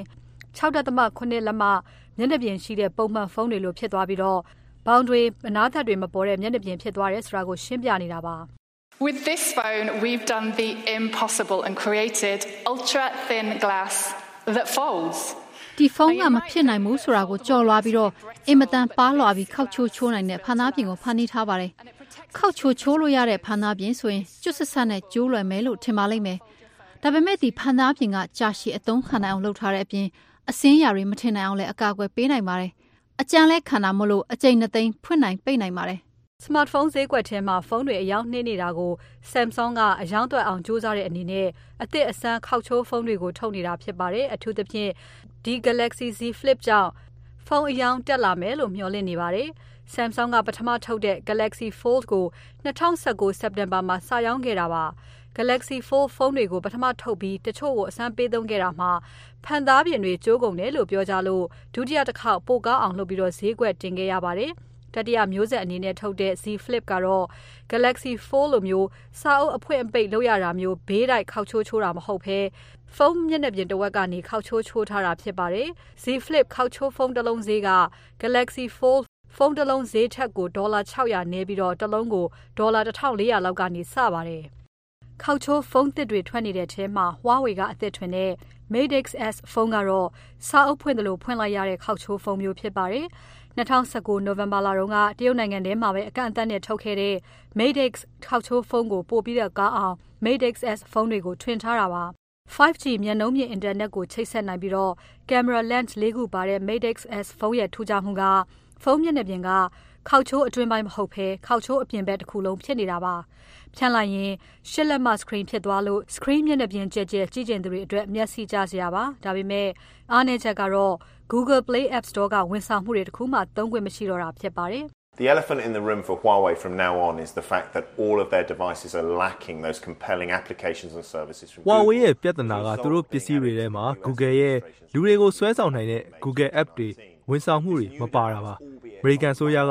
6.8 လက်မမျက်နှာပြင်ရှိတဲ့ပုံမှန်ဖုန်းတွေလိုဖြစ်သွားပြီးတော့ဘောင်တွေအနားသက်တွေမပေါ်တဲ့မျက်နှာပြင်ဖြစ်သွားတယ်ဆိုတာကိုရှင်းပြနေတာပါ။ With this phone, we've done the impossible and created ultra thin glass that folds. ဒီဖုန်းကမဖြစ်နိုင်ဘူးဆိုတာကိုကြော်လွှားပြီးတော့အင်မတန်ပါလွှာပြီးခောက်ချိုးချိုးနိုင်တဲ့ဖန်သားပြင်ကိုဖန်တီးထားပါတယ်။ခောက်ချိုးချိုးလို့ရတဲ့ဖန်သားပြင်ဆိုရင်ကျွတ်ဆက်ဆက်နဲ့ကျိုးလွယ်မယ်လို့ထင်ပါလိမ့်မယ်။ဒါပေမဲ့ဒီဖန်သားပြင်ကကြာရှည်အသုံးခံနိုင်အောင်လုပ်ထားတဲ့အပြင်အစင်းရာတွေမထင်နိုင်အောင်လည်းအကာအကွယ်ပေးနိုင်ပါတယ်။အကြံလဲခံတာမလို့အကျိန်နှစ်သိန်းဖွင့်နိုင်ပိတ်နိုင်ပါတယ်။ Smartphone ဈေးကွက်ထဲမှာဖုန်းတွေအယောင်နှင်းနေတာကို Samsung ကအယောင်သွက်အောင်စူးစမ်းတဲ့အနေနဲ့အသစ်အဆန်းခောက်ချိုးဖုန်းတွေကိုထုတ်နေတာဖြစ်ပါတယ်အထူးသဖြင့်ဒီ Galaxy Z Flip ကြောင့်ဖုန်းအယောင်တက်လာမယ်လို့မျှော်လင့်နေပါတယ်။ Samsung ကပထမထုတ်တဲ့ Galaxy Fold ကို2019 September မှာစရောင်းခဲ့တာပါ။ Galaxy Fold ဖုန်းတွေကိုပထမထုတ်ပြီးတချို့ကိုအဆန်းပေးသုံးခဲ့တာမှာဖန်သားပြင်တွေကျိုးကုန်တယ်လို့ပြောကြလို့ဒုတိယတစ်ခေါက်ပိုကောင်းအောင်လုပ်ပြီးတော့ဈေးကွက်တင်ခဲ့ရပါတယ်။တတိယမျိုးဆက်အနေနဲ့ထုတ်တဲ့ Z Flip ကတော့ Galaxy Fold လိုမျိုးစာအုပ်အဖွင့်အပိတ်လုပ်ရတာမျိုးဘေးတိုက်ခောက်ချိုးတာမဟုတ်ဘဲဖုန်းမျက်နှာပြင်တစ်ဝက်ကနေခောက်ချိုးထားတာဖြစ်ပါတယ်။ Z Flip ခောက်ချိုးဖုန်းတစ်လုံးဈေးက Galaxy Fold ဖုန်းတစ်လုံးဈေးထက်ကို$600နည်းပြီးတော့တစ်လုံးကို$1400လောက်ကနေစပါတယ်။ခောက်ချိုးဖုန်းသစ်တွေထွက်နေတဲ့ထဲမှာ Huawei ကအသစ်ထွင်တဲ့ Mate Xဖုန်းကတော့စာအုပ်ဖွင့်တယ်လို့ဖွင့်လိုက်ရတဲ့ခောက်ချိုးဖုန်းမျိုးဖြစ်ပါတယ်။2019 November လတုန်းကတရုတ်နိုင်ငံထဲမှာပဲအကန့်အသတ်နဲ့ထုတ်ခဲ့တဲ့ Mate X ခောက်ချိုးဖုန်းကိုပို့ပြီးတော့ကောင်းအောင် Mate XS ဖုန်းတွေကိုထွင်ထားတာပါ။ 5G မျက်နှာပြင်အင်တာနက်ကိုချိတ်ဆက်နိုင်ပြီးတော့ camera lens 4ခုပါတဲ့ Mate XS ဖုန်းရဲ့ထူးခြားမှုကဖုန်းမျက်နှာပြင်ကခောက်ချိုးအတွင်းပိုင်းမဟုတ်ဘဲခောက်ချိုးအပြင်ဘက်တစ်ခုလုံးဖြစ်နေတာပါ။ဖြန့်လိုက်ရင်8လက်မ screen ဖြစ်သွားလို့ screen မျက်နှာပြင်ကြည့်ကျင်သူတွေအတွက်မျက်စိကျစရာပါ။ဒါပေမဲ့အားနည်းချက်ကတော့ Google Play App Store ကဝန်ဆောင်မှုတွေတစ်ခုမှသုံးခွင့်မရှိတော့တာဖြစ်ပါတယ်။ The elephant in the room for Huawei from now on is the fact that all of their devices are lacking those compelling applications and services from Huawei ရဲ့ပြဿနာကသူတို့ပစ္စည်းတွေထဲမှာ Google ရဲ့လူတွေကိုဆွဲဆောင်နိုင်တဲ့ Google App တွေဝန်ဆောင်မှုတွေမပါတာပါ။ American ဆိုရက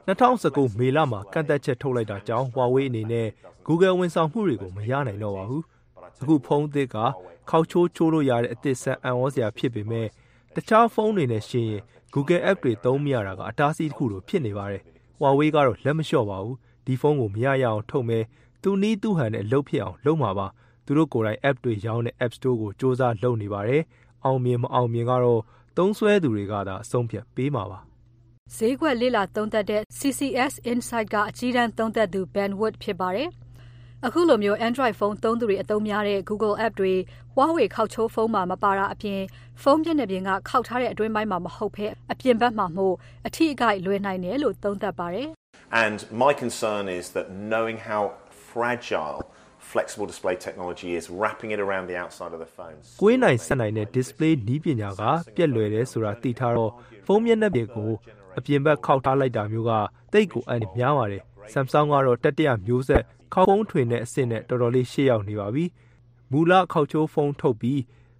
2019မေလမှာကန့်သက်ချက်ထုတ်လိုက်တာကြောင့် Huawei အနေနဲ့ Google ဝန်ဆောင်မှုတွေကိုမရနိုင်တော့ပါဘူး။အခုဖုန်းအသစ်ကခောက်ချိုးလို့ရတဲ့အသစ်ဆန်းအံ့ဩစရာဖြစ်ပေမဲ့တခြားဖုန်းတွေနဲ့ရှင်ရင် Google App တွေသုံးမရတာကအတားအဆီးတစ်ခုလိုဖြစ်နေပါတယ်။ Huawei ကတော့လက်မလျှော့ပါဘူး။ဒီဖုန်းကိုမရအောင်ထုတ်မယ်။သူနီးသူဟန်နဲ့လုပ်ဖြစ်အောင်လုပ်မှာပါ။သူတို့ကိုယ်တိုင် App တွေရောင်းတဲ့ App Store ကိုစ조사လုပ်နေပါတယ်။အောင်မြင်မအောင်မြင်ကတော့သုံးစွဲသူတွေကသာအဆုံးဖြတ်ပေးမှာပါ။ဈေးကွက်လေ့လာသုံးသပ်တဲ့ CCS Insight ကအကြီးတန်းသုံးသပ်သူ Ben Wood ဖြစ်ပါတယ်။အခုလိုမျိုး Android ဖုန်းသုံးသူတွေအသုံးများတဲ့ Google App တွေ Huawei ခောက်ချိုးဖုန်းမှာမပါတာအပြင်ဖုန်းမျက်နှာပြင်ကခောက်ထားတဲ့အတွင်းပိုင်းမှာမဟုတ်ဘဲအပြင်ဘက်မှာမို့အထိအခိုက်လွယ်နိုင်တယ်လို့သုံးသပ်ပါတယ်။ And my concern is that knowing how fragile flexible display technology is wrapping it around the outside of the phones. ကိုယ်နိုင်ဆက်နိုင်တဲ့ display နည်းပညာကပြက်လွယ်တယ်ဆိုတာသိထားတော့ဖုန်းမျက်နှာပြင်ကိုအပြင်ဘက်ခောက်ထားလိုက်တာမျိုးကတိတ်ကိုအန်များပါတယ်။ Samsung ကတော့တတိယမျိုးဆက်ခောက်ဖုန်းထွင်တဲ့အဆင့်နဲ့တော်တော်လေးရှေ့ရောက်နေပါပြီ။မူလခောက်ချိုးဖုန်းထုတ်ပြီး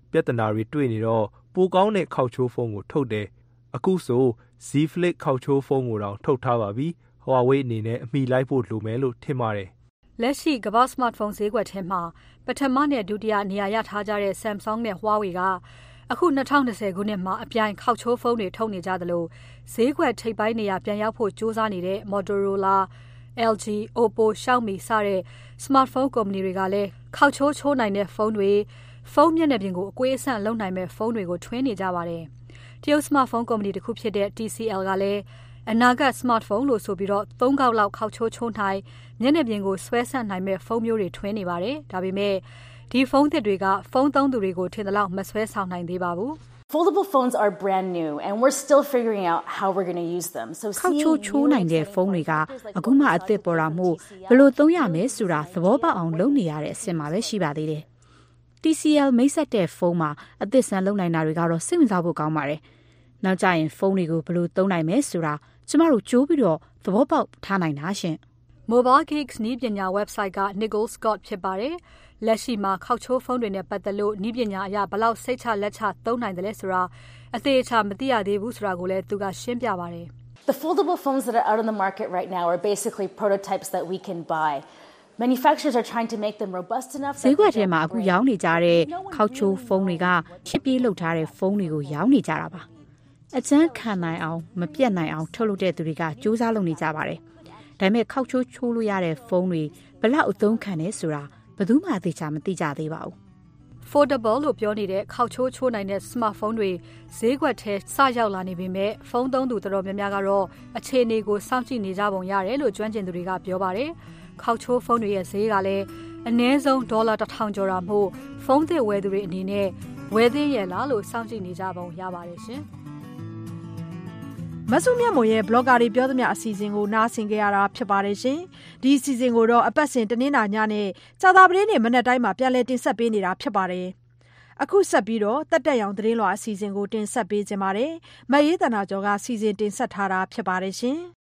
ပြဿနာတွေတွေ့နေတော့ပိုကောင်းတဲ့ခောက်ချိုးဖုန်းကိုထုတ်တယ်အခုဆို Z Flip ခောက်ချိုးဖုန်းကိုတောင်ထုတ်ထားပါပြီ Huawei အနေနဲ့အမိလိုက်ဖို့လိုမယ်လို့ထင်ပါတယ်လက်ရှိကမ္ဘာစမတ်ဖုန်းဈေးကွက်ထဲမှာပထမနဲ့ဒုတိယနေရာရထားကြတဲ့ Samsung နဲ့ Huawei ကအခု2020ခုနှစ်မှာအပြိုင်ခောက်ချိုးဖုန်းတွေထုတ်နေကြသလိုဈေးကွက်ထိပ်ပိုင်းနေရာပြန်ရောက်ဖို့ကြိုးစားနေတဲ့ Motorola, LG, Oppo, Xiaomi စတဲ့ smartphone ကုမ္ပဏီတွေကလည်းခောက်ချိုးချိုးနိုင်တဲ့ဖုန်းတွေဖုန်းမျက်နှာပြင်ကိုအကွေးအဆန့်လုပ်နိုင်မဲ့ဖုန်းတွေကိုထွင်းနေကြပါတယ်တရုတ် smartphone ကုမ္ပဏီတစ်ခုဖြစ်တဲ့ TCL ကလည်းအနာဂတ် smartphone လို့ဆိုပြီးတော့3ခေါက်လောက်ခောက်ချိုးချိုးနိုင်မျက်နှာပြင်ကိုဆွဲဆန့်နိုင်မဲ့ဖုန်းမျိုးတွေထွင်းနေပါတယ်ဒါပေမဲ့ဒီဖုန်းသစ်တွေကဖုန်းသုံးသူတွေကိုထင်သလောက်မဆွဲဆောင်နိုင်သေးပါဘူး Foldable phones are brand new and we're still figuring out how we're going to use them. So ခောက်ချိုးချိုးနိုင်တဲ့ဖုန်းတွေကအခုမှအသစ်ပေါ်တာမို့ဘယ်လိုသုံးရမလဲဆိုတာသဘောပေါက်အောင်လုပ်နေရတဲ့အဆင့်မှာပဲရှိပါသေးတယ်။ TCL မိတ်ဆက်တဲ့ဖုန်းမှာအသစ်ဆန်းလုပ်နိုင်တာတွေကတော့စိတ်ဝင်စားဖို့ကောင်းပါတယ်။နောက်ကျရင်ဖုန်းတွေကိုဘယ်လိုသုံးနိုင်မလဲဆိုတာကျမတို့ကြိုးပြီးတော့သဘောပေါက်ထားနိုင်တာရှင်။ Mobile Geeks နည်းပညာ website က Nicole Scott ဖြစ်ပါတယ်။လက်ရှိမှာခောက်ချိုးဖုန်းတွေနဲ့ပတ်သက်လို့နည်းပညာအရဘလောက်စိတ်ချလက်ချသုံးနိုင်တယ်လဲဆိုတာအသေးအချာမသိရသေးဘူးဆိုတာကိုလည်းသူကရှင်းပြပါတယ်။ The foldable phones that are out on the market right now are basically prototypes that we can buy. Manufacturers are trying to make them robust enough. ဈေးကွက်ထဲမှာအခုရောင်းနေကြတဲ့ခောက်ချိုးဖုန်းတွေကရှစ်ပြေးလုပ်ထားတဲ့ဖုန်းတွေကိုရောင်းနေကြတာပါ။အကျန်းခံနိုင်အောင်မပြတ်နိုင်အောင်ထုတ်လုပ်တဲ့သူတွေကစူးစမ်းလုပ်နေကြပါတယ်။ဒါပေမဲ့ခောက်ချိုးချိုးလို့ရတဲ့ဖုန်းတွေဘယ်လောက်အသုံးခံလဲဆိုတာဘယ်သူမှသိချာမသိကြသေးပါဘူး။ Foldable လို့ပြောနေတဲ့ခောက်ချိုးချိုးနိုင်တဲ့ smartphone တွေဈေးကွက်ထဲစရောက်လာနေပေမဲ့ဖုန်းသုံးသူတော်တော်များများကတော့အခြေအနေကိုစောင့်ကြည့်နေကြပုံရတယ်လို့ကျွမ်းကျင်သူတွေကပြောပါတယ်။ခောက်ချိုးဖုန်းတွေရဲ့ဈေးကလည်းအနည်းဆုံးဒေါ်လာ1000ကျော်တာမို့ဖုန်းသစ်ဝယ်သူတွေအနေနဲ့ဝယ်သင့်ရဲ့လားလို့စောင့်ကြည့်နေကြပုံရပါတယ်ရှင်။မဆုမြတ်မို့ရဲ့ blogger တွေပြောသမျှအစီအစဉ်ကိုနားဆင်ကြရတာဖြစ်ပါတယ်ရှင်။ဒီအစီအစဉ်ကိုတော့အပတ်စဉ်တနင်္လာညနဲ့ကြာသပတေးနေ့မနက်တိုင်းမှာပြန်လည်တင်ဆက်ပေးနေတာဖြစ်ပါတယ်။အခုဆက်ပြီးတော့တက်တက်ရောင်သတင်းလွှာအစီအစဉ်ကိုတင်ဆက်ပေးကြပါမယ်။မရေးတနာကျော်ကစီစဉ်တင်ဆက်ထားတာဖြစ်ပါတယ်ရှင်။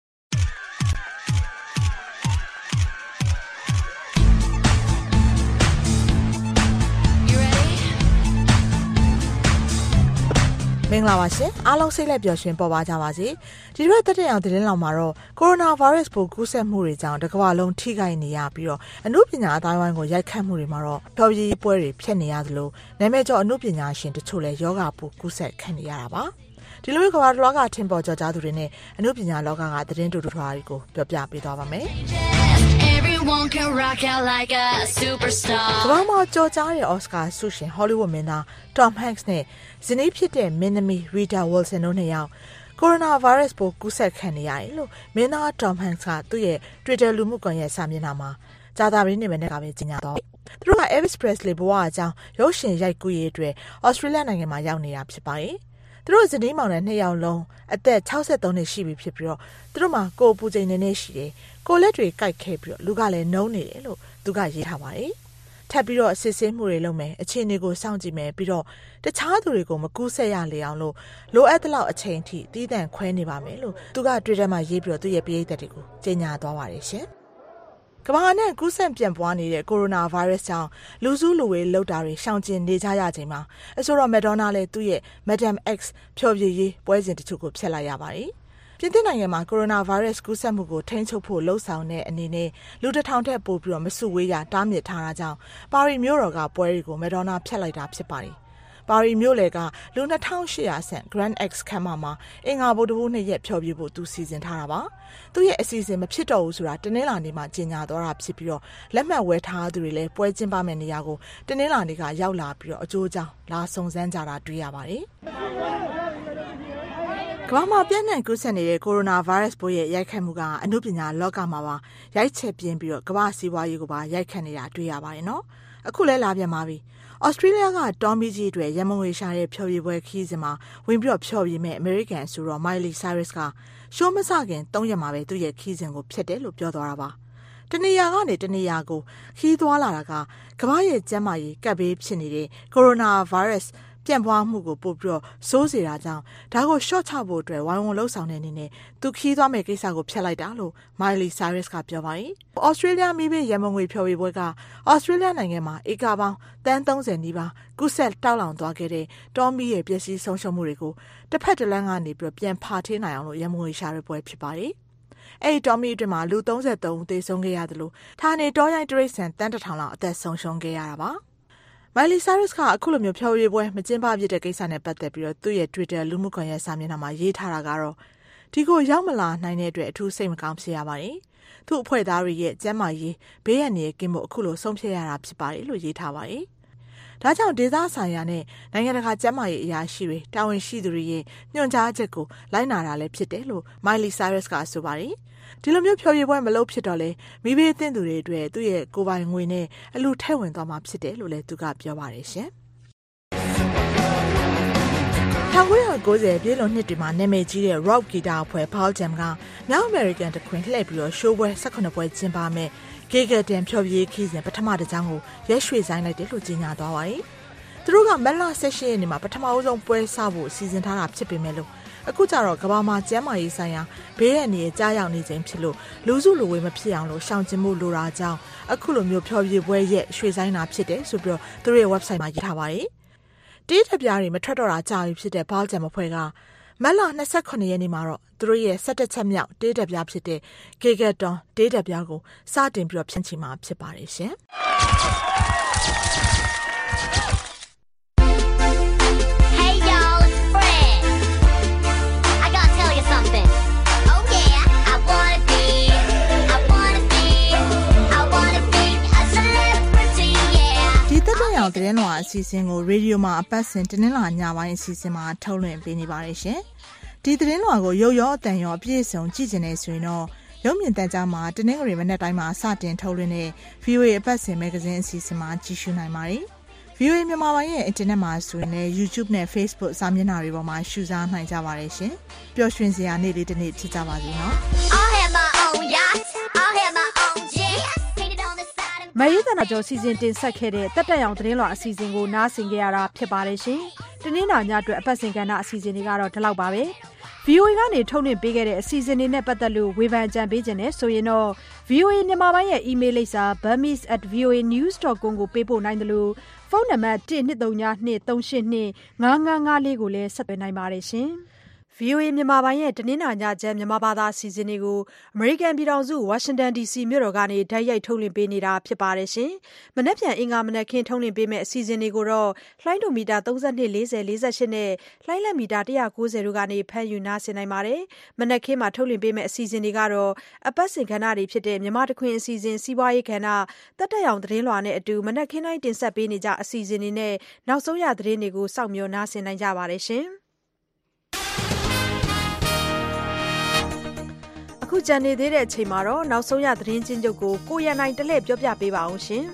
မင်္ဂလာပါရှင်အားလုံးစိတ်လက်ပျော်ရွှင်ပေါ်ပါကြပါစေဒီရက်တက်တဲ့အောင်သတင်းလောက်မှာတော့ကိုရိုနာဗိုင်းရပ်စ်ပိုးကူးစက်မှုတွေကြောင့်တစ်ကမ္ဘာလုံးထိခိုက်နေရပြီးတော့အမှုပညာအတိုင်းဝိုင်းကိုရိုက်ခတ်မှုတွေမှာတော့ဖျော်ဖြေပွဲတွေဖြစ်နေရသလိုနာမည်ကျော်အမှုပညာရှင်တချို့လည်းယောဂပိုးကူးစက်ခံနေရတာပါဒီလိုကမ္ဘာတစ်လွှားကထင်ပေါ်ကျော်ကြားသူတွေနဲ့အမှုပညာလောကကသတင်းတူတူထွားတွေကိုပြောပြပေးသွားပါမယ်Everyone can rock out like a superstar ကမ္ဘာမှာကြော်ကြားတဲ့ Oscar ဆုရှင် Hollywood မင်းသား Tom Hanks နဲ့ဇနီးဖြစ်တဲ့မင်းသမီး Rita Wilson တို့နှစ်ယောက်ကိုရိုနာဗိုင်းရပ်စ်ပိုးကူးစက်ခံနေရတယ်လို့မင်းသား Tom Hanks ကသူ့ရဲ့ Twitter လူမှုကွန်ရက်စာမျက်နှာမှာကြာသပတေးနေ့မနေ့ကပဲကြေညာတော့သူတို့က Elvis Presley ဘဝအကြောင်းရုပ်ရှင်ရိုက်ကူးရေးအတွက် Australia နိုင်ငံမှာရောက်နေတာဖြစ်ပါတယ်သူတို့ဇနီးမောင်နှံနှစ်ယောက်လုံးအသက်63နှစ်ရှိပြီဖြစ်ပြီးတော့သူတို့မှာကိုယ်ပူချိန်နေနေရှိတယ်ကိုလက်တွေကိုက်ခဲပြီးတော့လူကလည်းနှုံးနေတယ်လို့သူကရေးထားပါတယ်ထပ်ပြီးတော့အစစ်ဆေးမှုတွေလုပ်မယ်အခြေအနေကိုစောင့်ကြည့်မယ်ပြီးတော့တခြားသူတွေကိုမကူးဆက်ရလေအောင်လို့လိုအပ်တဲ့လောက်အချိန်ထိတည်တံ့ခွဲနေပါမယ်လို့သူက Twitter မှာရေးပြီးတော့သူ့ရဲ့ပရိသတ်တွေကိုကြေညာသွားပါတယ်ရှင်ကမ္ဘာနဲ့ကူးစက်ပြန့်ပွားနေတဲ့ကိုရိုနာဗိုင်းရပ်စ်ကြောင့်လူစုလူဝေးလှုပ်တာတွေရှောင်ကျဉ်နေကြရချိန်မှာအဆိုတော် Madonna လည်းသူ့ရဲ့ Madam X ဖျော်ဖြေရေးပွဲစဉ်တချို့ကိုဖျက်လိုက်ရပါတယ်။ပြင်သစ်နိုင်ငံမှာကိုရိုနာဗိုင်းရပ်စ်ကူးစက်မှုကိုထိန်းချုပ်ဖို့လှုံ့ဆော်တဲ့အနေနဲ့လူတစ်ထောင်ထက်ပိုပြီးတော့မစုဝေးရတားမြစ်ထားတာကြောင့်ပါရီမြို့တော်ကပွဲတွေကို Madonna ဖျက်လိုက်တာဖြစ်ပါတယ်။ပါရီမြို့လေကလူ2800ဆန့် Grand X ခန်းမမှာအင်္ဂါဗုဒ္ဓဟူးနေ့ရက်ဖျော်ဖြေဖို့သူစီစဉ်ထားတာပါသူ့ရဲ့အစီအစဉ်မဖြစ်တော့ဘူးဆိုတာတနင်္လာနေ့မှာကြေညာသွားတာဖြစ်ပြီးတော့လက်မှတ်ဝယ်ထားသူတွေလည်းပွဲကျင်းပမယ့်နေရာကိုတနင်္လာနေ့ကရောက်လာပြီးတော့အကျိုးကြောင့်လာစုံစမ်းကြတာတွေ့ရပါတယ်ကမ္ဘာမှာပြန့်နှံ့ကူးစက်နေတဲ့ကိုရိုနာဗိုင်းရပ်စ်ပိုးရဲ့ရိုက်ခတ်မှုကအမှုပညာလောကမှာပါရိုက်ချက်ပြင်းပြီးတော့ကမ္ဘာစီးပွားရေးကိုပါရိုက်ခတ်နေတာတွေ့ရပါတယ်နော်အခုလဲလာပြန်ပါပြီဩစတြေးလျကတော်မီကြီးတွေရမုံဝေရှာတဲ့ဖျော်ဖြေပွဲခီးစဉ်မှာဝင်ပြီးတော့ဖျော်ဖြေမဲ့အမေရိကန်ဆိုတော့ Miley Cyrus ကရှိုးမစခင်3ရက်မှာပဲသူ့ရဲ့ခီးစဉ်ကိုဖျက်တယ်လို့ပြောသွားတာပါတနေရာကနေတနေရာကိုခီးသွားလာတာကကမ္ဘာရဲ့ကျန်းမာရေးကပ်ဘေးဖြစ်နေတဲ့ကိုရိုနာဗိုင်းရပ်စ်ပြန့်ပွားမှုကိုပို့ပြီးစိုးစေတာကြောင့်ဒါကိုရှော့ချဖို့အတွက်ဝိုင်းဝန်းလှုပ်ဆောင်တဲ့အနေနဲ့သူခီးသွားမဲ့ကိစ္စကိုဖျက်လိုက်တာလို့ Miley Cyrus ကပြောပါတယ်။ Australia မီးဘေးရန်မုံငွေဖျော်ဖြေပွဲက Australia နိုင်ငံမှာဧကပေါင်းတန်း30နီးပါးကုဆက်တောက်လောင်သွားခဲ့တဲ့တောမီးရဲ့ပျက်စီးဆုံးရှုံးမှုတွေကိုတစ်ဖက်တစ်လမ်းကနေပြီးပြန်ဖာထေးနိုင်အောင်လို့ရန်မုံငွေရှာတဲ့ပွဲဖြစ်ပါတယ်။အဲ့ဒီတောမီးအတွင်းမှာလူ33ဦးသေဆုံးခဲ့ရတယ်လို့ဌာနေတောရိုင်းတရိတ်ဆန်တန်း1000လောက်အသက်ဆုံးရှုံးခဲ့ရတာပါ။ Miley Cyrus ကအခုလိုမျိုးဖျော်ဖြေပွဲမကျင်းပဖြစ်တဲ့ကိစ္စနဲ့ပတ်သက်ပြီးသူ့ရဲ့ Twitter လူမှုကွန်ရက်စာမျက်နှာမှာရေးထားတာကတော့ဒီကိုရောက်မလာနိုင်တဲ့အတွက်အထူးစိတ်မကောင်းဖြစ်ရပါတယ်။သူ့အဖွဲ့သားတွေရဲ့ကျန်းမာရေးဘေးရန်တွေကင်းဖို့အခုလိုဆုံးဖြတ်ရတာဖြစ်ပါတယ်လို့ရေးထားပါတယ်။ဒါကြောင့်ဒေသဆိုင်ရာနဲ့နိုင်ငံတကာကျန်းမာရေးအရာရှိတွေတာဝန်ရှိသူတွေရဲ့ညွှန်ကြားချက်ကိုလိုက်နာတာလည်းဖြစ်တယ်လို့ Miley Cyrus ကဆိုပါတယ်။ဒီလိုမျိုးဖျော်ဖြေပွဲမလုပ်ဖြစ်တော့လေမိဘေးအသင်းသူတွေအတွက်သူ့ရဲ့ကိုယ်ပိုင်ငွေနဲ့အလူထည့်ဝင်သွားမှာဖြစ်တယ်လို့လည်းသူကပြောပါတယ်ရှင်။1990ပြည်လွန်နှစ်တွေမှာနာမည်ကြီးတဲ့ rock ဂီတအဖွဲ့ Pearl Jam ကမြောက်အမေရိကန်တခွင်လှည့်ပြီးရှိုးပွဲ18ပွဲကျင်းပမယ်ဂေဂတန်ဖျော်ဖြေခီးစဉ်ပထမတစ်ကြောင်းကိုရက်ရွှေ့ဆိုင်လိုက်တယ်လို့ကြေညာသွားပါတယ်။သူတို့ကမက်လ16ရက်နေ့မှာပထမအဆုံးပွဲစဖို့စီစဉ်ထားတာဖြစ်ပေမဲ့လို့အခုကျတော့ကမ္ဘာမှာကျန်းမာရေးဆိုင်ရာဘေးရန်တွေကြားရောက်နေခြင်းဖြစ်လို့လူစုလူဝေးမဖြစ်အောင်လို့ရှောင်ကျဉ်မှုလိုတာကြောင့်အခုလိုမျိုးဖျော်ဖြေပွဲရဲ့ရွှေ့ဆိုင်တာဖြစ်တယ်ဆိုပြီးသူတို့ရဲ့ website မှာရေးထားပါတယ်။တေးတပြားတွေမထွက်တော့တာကြာပြီဖြစ်တဲ့ Pearl Jam အဖွဲ့ကမက်လ28ရက်နေ့မှာတော့သူတို့ရဲ့17ချက်မြောက်တေးတပြားဖြစ်တဲ့ Gigaton တေးတပြားကိုစတင်ပြီးဖြန့်ချိမှာဖြစ်ပါတယ်ရှင်။အောင်သတင်းလွှာအစီအစဉ်ကိုရေဒီယိုမှာအပတ်စဉ်တင်းလာညပိုင်းအစီအစဉ်မှာထုတ်လွှင့်ပေးနေပါတယ်ရှင်။ဒီသတင်းလွှာကိုရုပ်ရောအသံရောအပြည့်အစုံကြည့်နေဆိုရင်တော့ရုပ်မြင်သံကြားမှာတင်းငွေမနေ့တိုင်းမှာစတင်ထုတ်လွှင့်တဲ့ VOA အပတ်စဉ်မဂ္ဂဇင်းအစီအစဉ်မှာကြည့်ရှုနိုင်ပါတယ်။ VOA မြန်မာပိုင်းရဲ့အင်တာနက်မှာဆိုရင်လည်း YouTube နဲ့ Facebook စာမျက်နှာတွေပေါ်မှာရှုစားနိုင်ကြပါတယ်ရှင်။ပျော်ရွှင်စရာနေ့လေးတစ်နေ့ဖြစ်ကြပါစေနော်။ I'll have my own yacht. I'll have my own jet. မယုဒနာကျော်စီစဉ်တင်ဆက်ခဲ့တဲ့တက်တက်ရောင်သတင်းလွှာအစီအစဉ်ကိုနားဆင်ကြရတာဖြစ်ပါတယ်ရှင်။တနင်္လာညအတွက်အပတ်စဉ်ကဏ္ဍအစီအစဉ်တွေကတော့ဒီလောက်ပါပဲ။ VOA ကနေထုတ်လွှင့်ပေးခဲ့တဲ့အစီအစဉ်တွေနဲ့ပတ်သက်လို့ဝေဖန်ကြံပေးခြင်းနဲ့ဆိုရင်တော့ VOA မြန်မာပိုင်းရဲ့ email လိပ်စာ burmese@voanews.com ကိုပေးပို့နိုင်တယ်လို့ဖုန်းနံပါတ်12382382555ကိုလည်းဆက်သွယ်နိုင်ပါတယ်ရှင်။ VOA မြန်မာပိုင်းရဲ့တနင်္လာညချမ်းမြန်မာဘာသာအစီအစဉ်တွေကိုအမေရိကန်ပြည်ထောင်စုဝါရှင်တန် DC မြို့တော်ကနေတိုက်ရိုက်ထုတ်လွှင့်ပေးနေတာဖြစ်ပါတယ်ရှင်။မနက်ဖြန်အင်္ဂါမနက်ခင်းထုတ်လွှင့်ပေးမယ့်အစီအစဉ်တွေကိုတော့လှိုင်းဒိုမီတာ32 40 48နဲ့လှိုင်းလက်မီတာ190တို့ကနေဖမ်းယူနားဆင်နိုင်ပါတယ်။မနက်ခင်းမှာထုတ်လွှင့်ပေးမယ့်အစီအစဉ်တွေကတော့အပတ်စဉ်ကဏ္ဍတွေဖြစ်တဲ့မြန်မာတခွင်အစီအစဉ်စီးပွားရေးကဏ္ဍတက်တက်ရောင်သတင်းလွှာနဲ့အတူမနက်ခင်းတိုင်းတင်ဆက်ပေးနေကြအစီအစဉ်တွေနဲ့နောက်ဆုံးရသတင်းတွေကိုစောင့်မျှော်နားဆင်နိုင်ကြပါတယ်ရှင်။အခုကြံနေသေးတဲ့အချိန်မှာတော့နောက်ဆုံးရသတင်းချင်းချုပ်ကိုကိုရန်နိုင်တလှည့်ပြောပြပေးပါအောင်ရှင်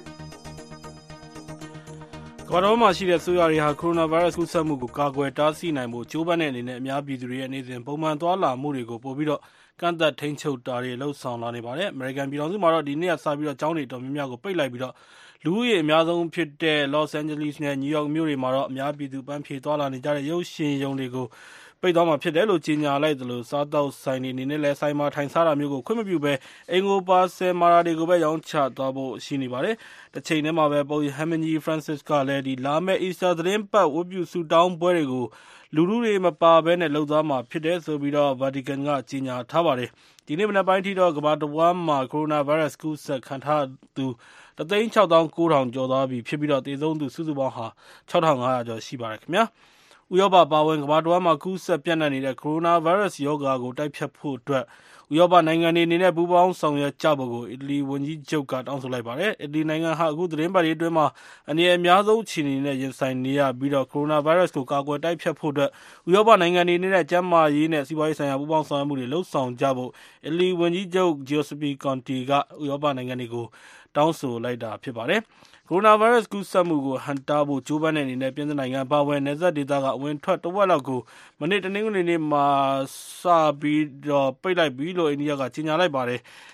။ကမ္ဘာတော်မှာရှိတဲ့ဆိုရတွေဟာကိုရိုနာဗိုင်းရပ်စ်ကူးစက်မှုကိုကာကွယ်တားဆီးနိုင်ဖို့ကြိုးပမ်းတဲ့အနေနဲ့အများပြည်သူတွေရဲ့နေ့စဉ်ပုံမှန်သွားလာမှုတွေကိုပို့ပြီးတော့ကန့်သက်ထိန်းချုပ်တာတွေလှုပ်ဆောင်လာနေပါတယ်။အမေရိကန်ပြည်ထောင်စုမှာတော့ဒီနေ့ကစပြီးတော့ကျောင်းတွေတော်များများကိုပိတ်လိုက်ပြီးတော့လူဦးရေအများဆုံးဖြစ်တဲ့ Los Angeles နဲ့ New York မြို့တွေမှာတော့အများပြည်သူပန်းဖြေသွားလာနေကြတဲ့ရုပ်ရှင်ရုံတွေကိုပိတ်သွားမှာဖြစ်တယ်လို့ကြေညာလိုက်သလိုစားတောက်ဆိုင်တွေအနေနဲ့လည်းဆိုင်မှာထိုင်စားတာမျိုးကိုခွင့်မပြုဘဲအင်္ဂိုပါဆယ်မာတာတွေကိုပဲရောင်းချသွားဖို့ရှိနေပါတယ်။တစ်ချိန်တည်းမှာပဲပုပ်ရဟန်းမင်းကြီး Francis ကလည်းလာမယ့် Easter သတင်းပတ်ဝတ်ပြုဆုတောင်းပွဲတွေကိုလူထုတွေမပါဘဲနဲ့လုပ်သွားမှာဖြစ်တယ်ဆိုပြီးတော့ Vatican ကကြေညာထားပါတယ်။ဒီနေ့မနက်ပိုင်းထိတော့ကမ္ဘာတစ်ဝန်းမှာကိုရိုနာဗိုင်းရပ်စ်ကူးစက်ခံထားသူ1,690,000 ကျော်သွားပြီဖြစ်ပြီးတော့သေဆုံးသူစုစုပေါင်းဟာ6,500 ကျော်ရှိပါတယ်ခင်ဗျာ။ဥရောပပါဝင်ကမ္ဘာတစ်ဝန်းမှာကူးစက်ပြန့်နှံ့နေတဲ့ကိုရိုနာဗိုင်းရပ်စ်ရောဂါကိုတိုက်ဖျက်ဖို့အတွက်ဥရောပနိုင်ငံတွေအနေနဲ့ပူးပေါင်းဆောင်ရွက်ကြဖို့ကိုအီတလီဝန်ကြီးချုပ်ကတောင်းဆိုလိုက်ပါတယ်။အီတလီနိုင်ငံဟာအခုသတင်းပတ်အတွင်းမှာအနေအများဆုံးအခြေအနေနဲ့ရင်ဆိုင်နေရပြီးတော့ကိုရိုနာဗိုင်းရပ်စ်ကိုကာကွယ်တိုက်ဖျက်ဖို့အတွက်ဥရောပနိုင်ငံတွေအနေနဲ့ကျန်းမာရေးနဲ့စီးပွားရေးဆိုင်ရာပူးပေါင်းဆောင်ရွက်မှုတွေလှုပ်ဆောင်ကြဖို့အီတလီဝန်ကြီးချုပ် Giuseppe Conte ကဥရောပနိုင်ငံတွေကိုတောင်းဆိုလိုက်တာဖြစ်ပါတယ်။ကိုရိုနာဗိုင်းရပ်စ်ကူးစက်မှုကိုဟန့်တားဖို့ကြိုးပမ်းတဲ့အနေနဲ့ပြင်သစ်နိုင်ငံပါဝင်နယ်စပ်ဒေသကအဝင်ထွက်တဝက်လောက်ကိုမနေ့တနင်္ဂနွေနေ့မှာစပြီးတော့ပိတ်လိုက်ပြီလို့အိန္ဒိယကကြေညာလိုက်ပါတယ်။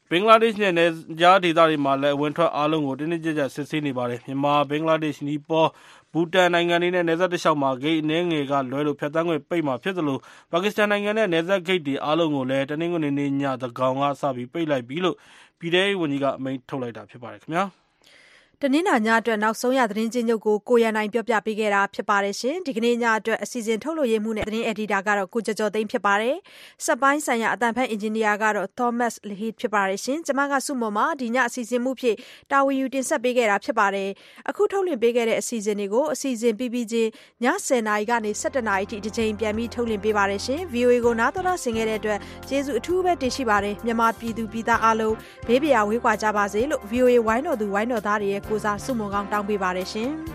ဘင်္ဂလားဒေ့ရှ်နဲ့နယ်ခြားဒေသတွေမှာလည်းအဝင်ထွက်အားလုံးကိုတင်းတင်းကြပ်ကြပ်စစ်ဆေးနေပါတယ်မြန်မာဘင်္ဂလားဒေ့ရှ်နီပေါဘူတန်နိုင်ငံတွေနဲ့နယ်စပ်တစ်လျှောက်မှာဂိတ်အနည်းငယ်ကလွဲလို့ဖြတ်သန်းခွင့်ပိတ်မှာဖြစ်သလိုပါကစ္စတန်နိုင်ငံနဲ့နယ်စပ်ဂိတ်တွေအားလုံးကိုလည်းတနင်္ဂနွေနေ့ညသန်းခေါင်ကစပြီးပိတ်လိုက်ပြီလို့ပြည်ထောင်စုဝန်ကြီးကအမိန့်ထုတ်လိုက်တာဖြစ်ပါတယ်ခင်ဗျာတနင်္လာညအတွက်နောက်ဆုံးရသတင်းချင်းချုပ်ကိုကိုရန်နိုင်ပြောပြပေးခဲ့တာဖြစ်ပါတယ်ရှင်ဒီကနေ့ညအတွက်အစီအစဉ်ထုတ်လို့ရမှုနဲ့သတင်းအက်ဒီတာကတော့ကိုကျော်သိန်းဖြစ်ပါတယ်စက်ပိုင်းဆိုင်ရာအတန်ဖက်အင်ဂျင်နီယာကတော့ Thomas Leahy ဖြစ်ပါတယ်ရှင်ကျွန်မကစုမော်မှာဒီညအစီအစဉ်မှုဖြစ်တာဝန်ယူတင်ဆက်ပေးခဲ့တာဖြစ်ပါတယ်အခုထုတ်လွှင့်ပေးခဲ့တဲ့အစီအစဉ်တွေကိုအစီအစဉ်ပြီးချင်းည10:00နာရီကနေ17:00နာရီထိတစ်ချိန်ပြန်ပြီးထုတ်လွှင့်ပေးပါတယ်ရှင် VOA ကိုနားတော်တာဆင်ခဲ့တဲ့အတွက်ကျေးဇူးအထူးပဲတင်ရှိပါတယ်မြန်မာပြည်သူပြည်သားအားလုံးဘေးပရာဝေးကွာကြပါစေလို့ VOA ဝိုင်းတော်သူဝိုင်းတော်သားတွေရဲ့ကိုစားစုမုံကောင်းတောင်းပေးပါတယ်ရှင်။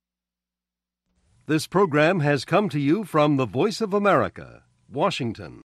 This program has come to you from the Voice of America, Washington.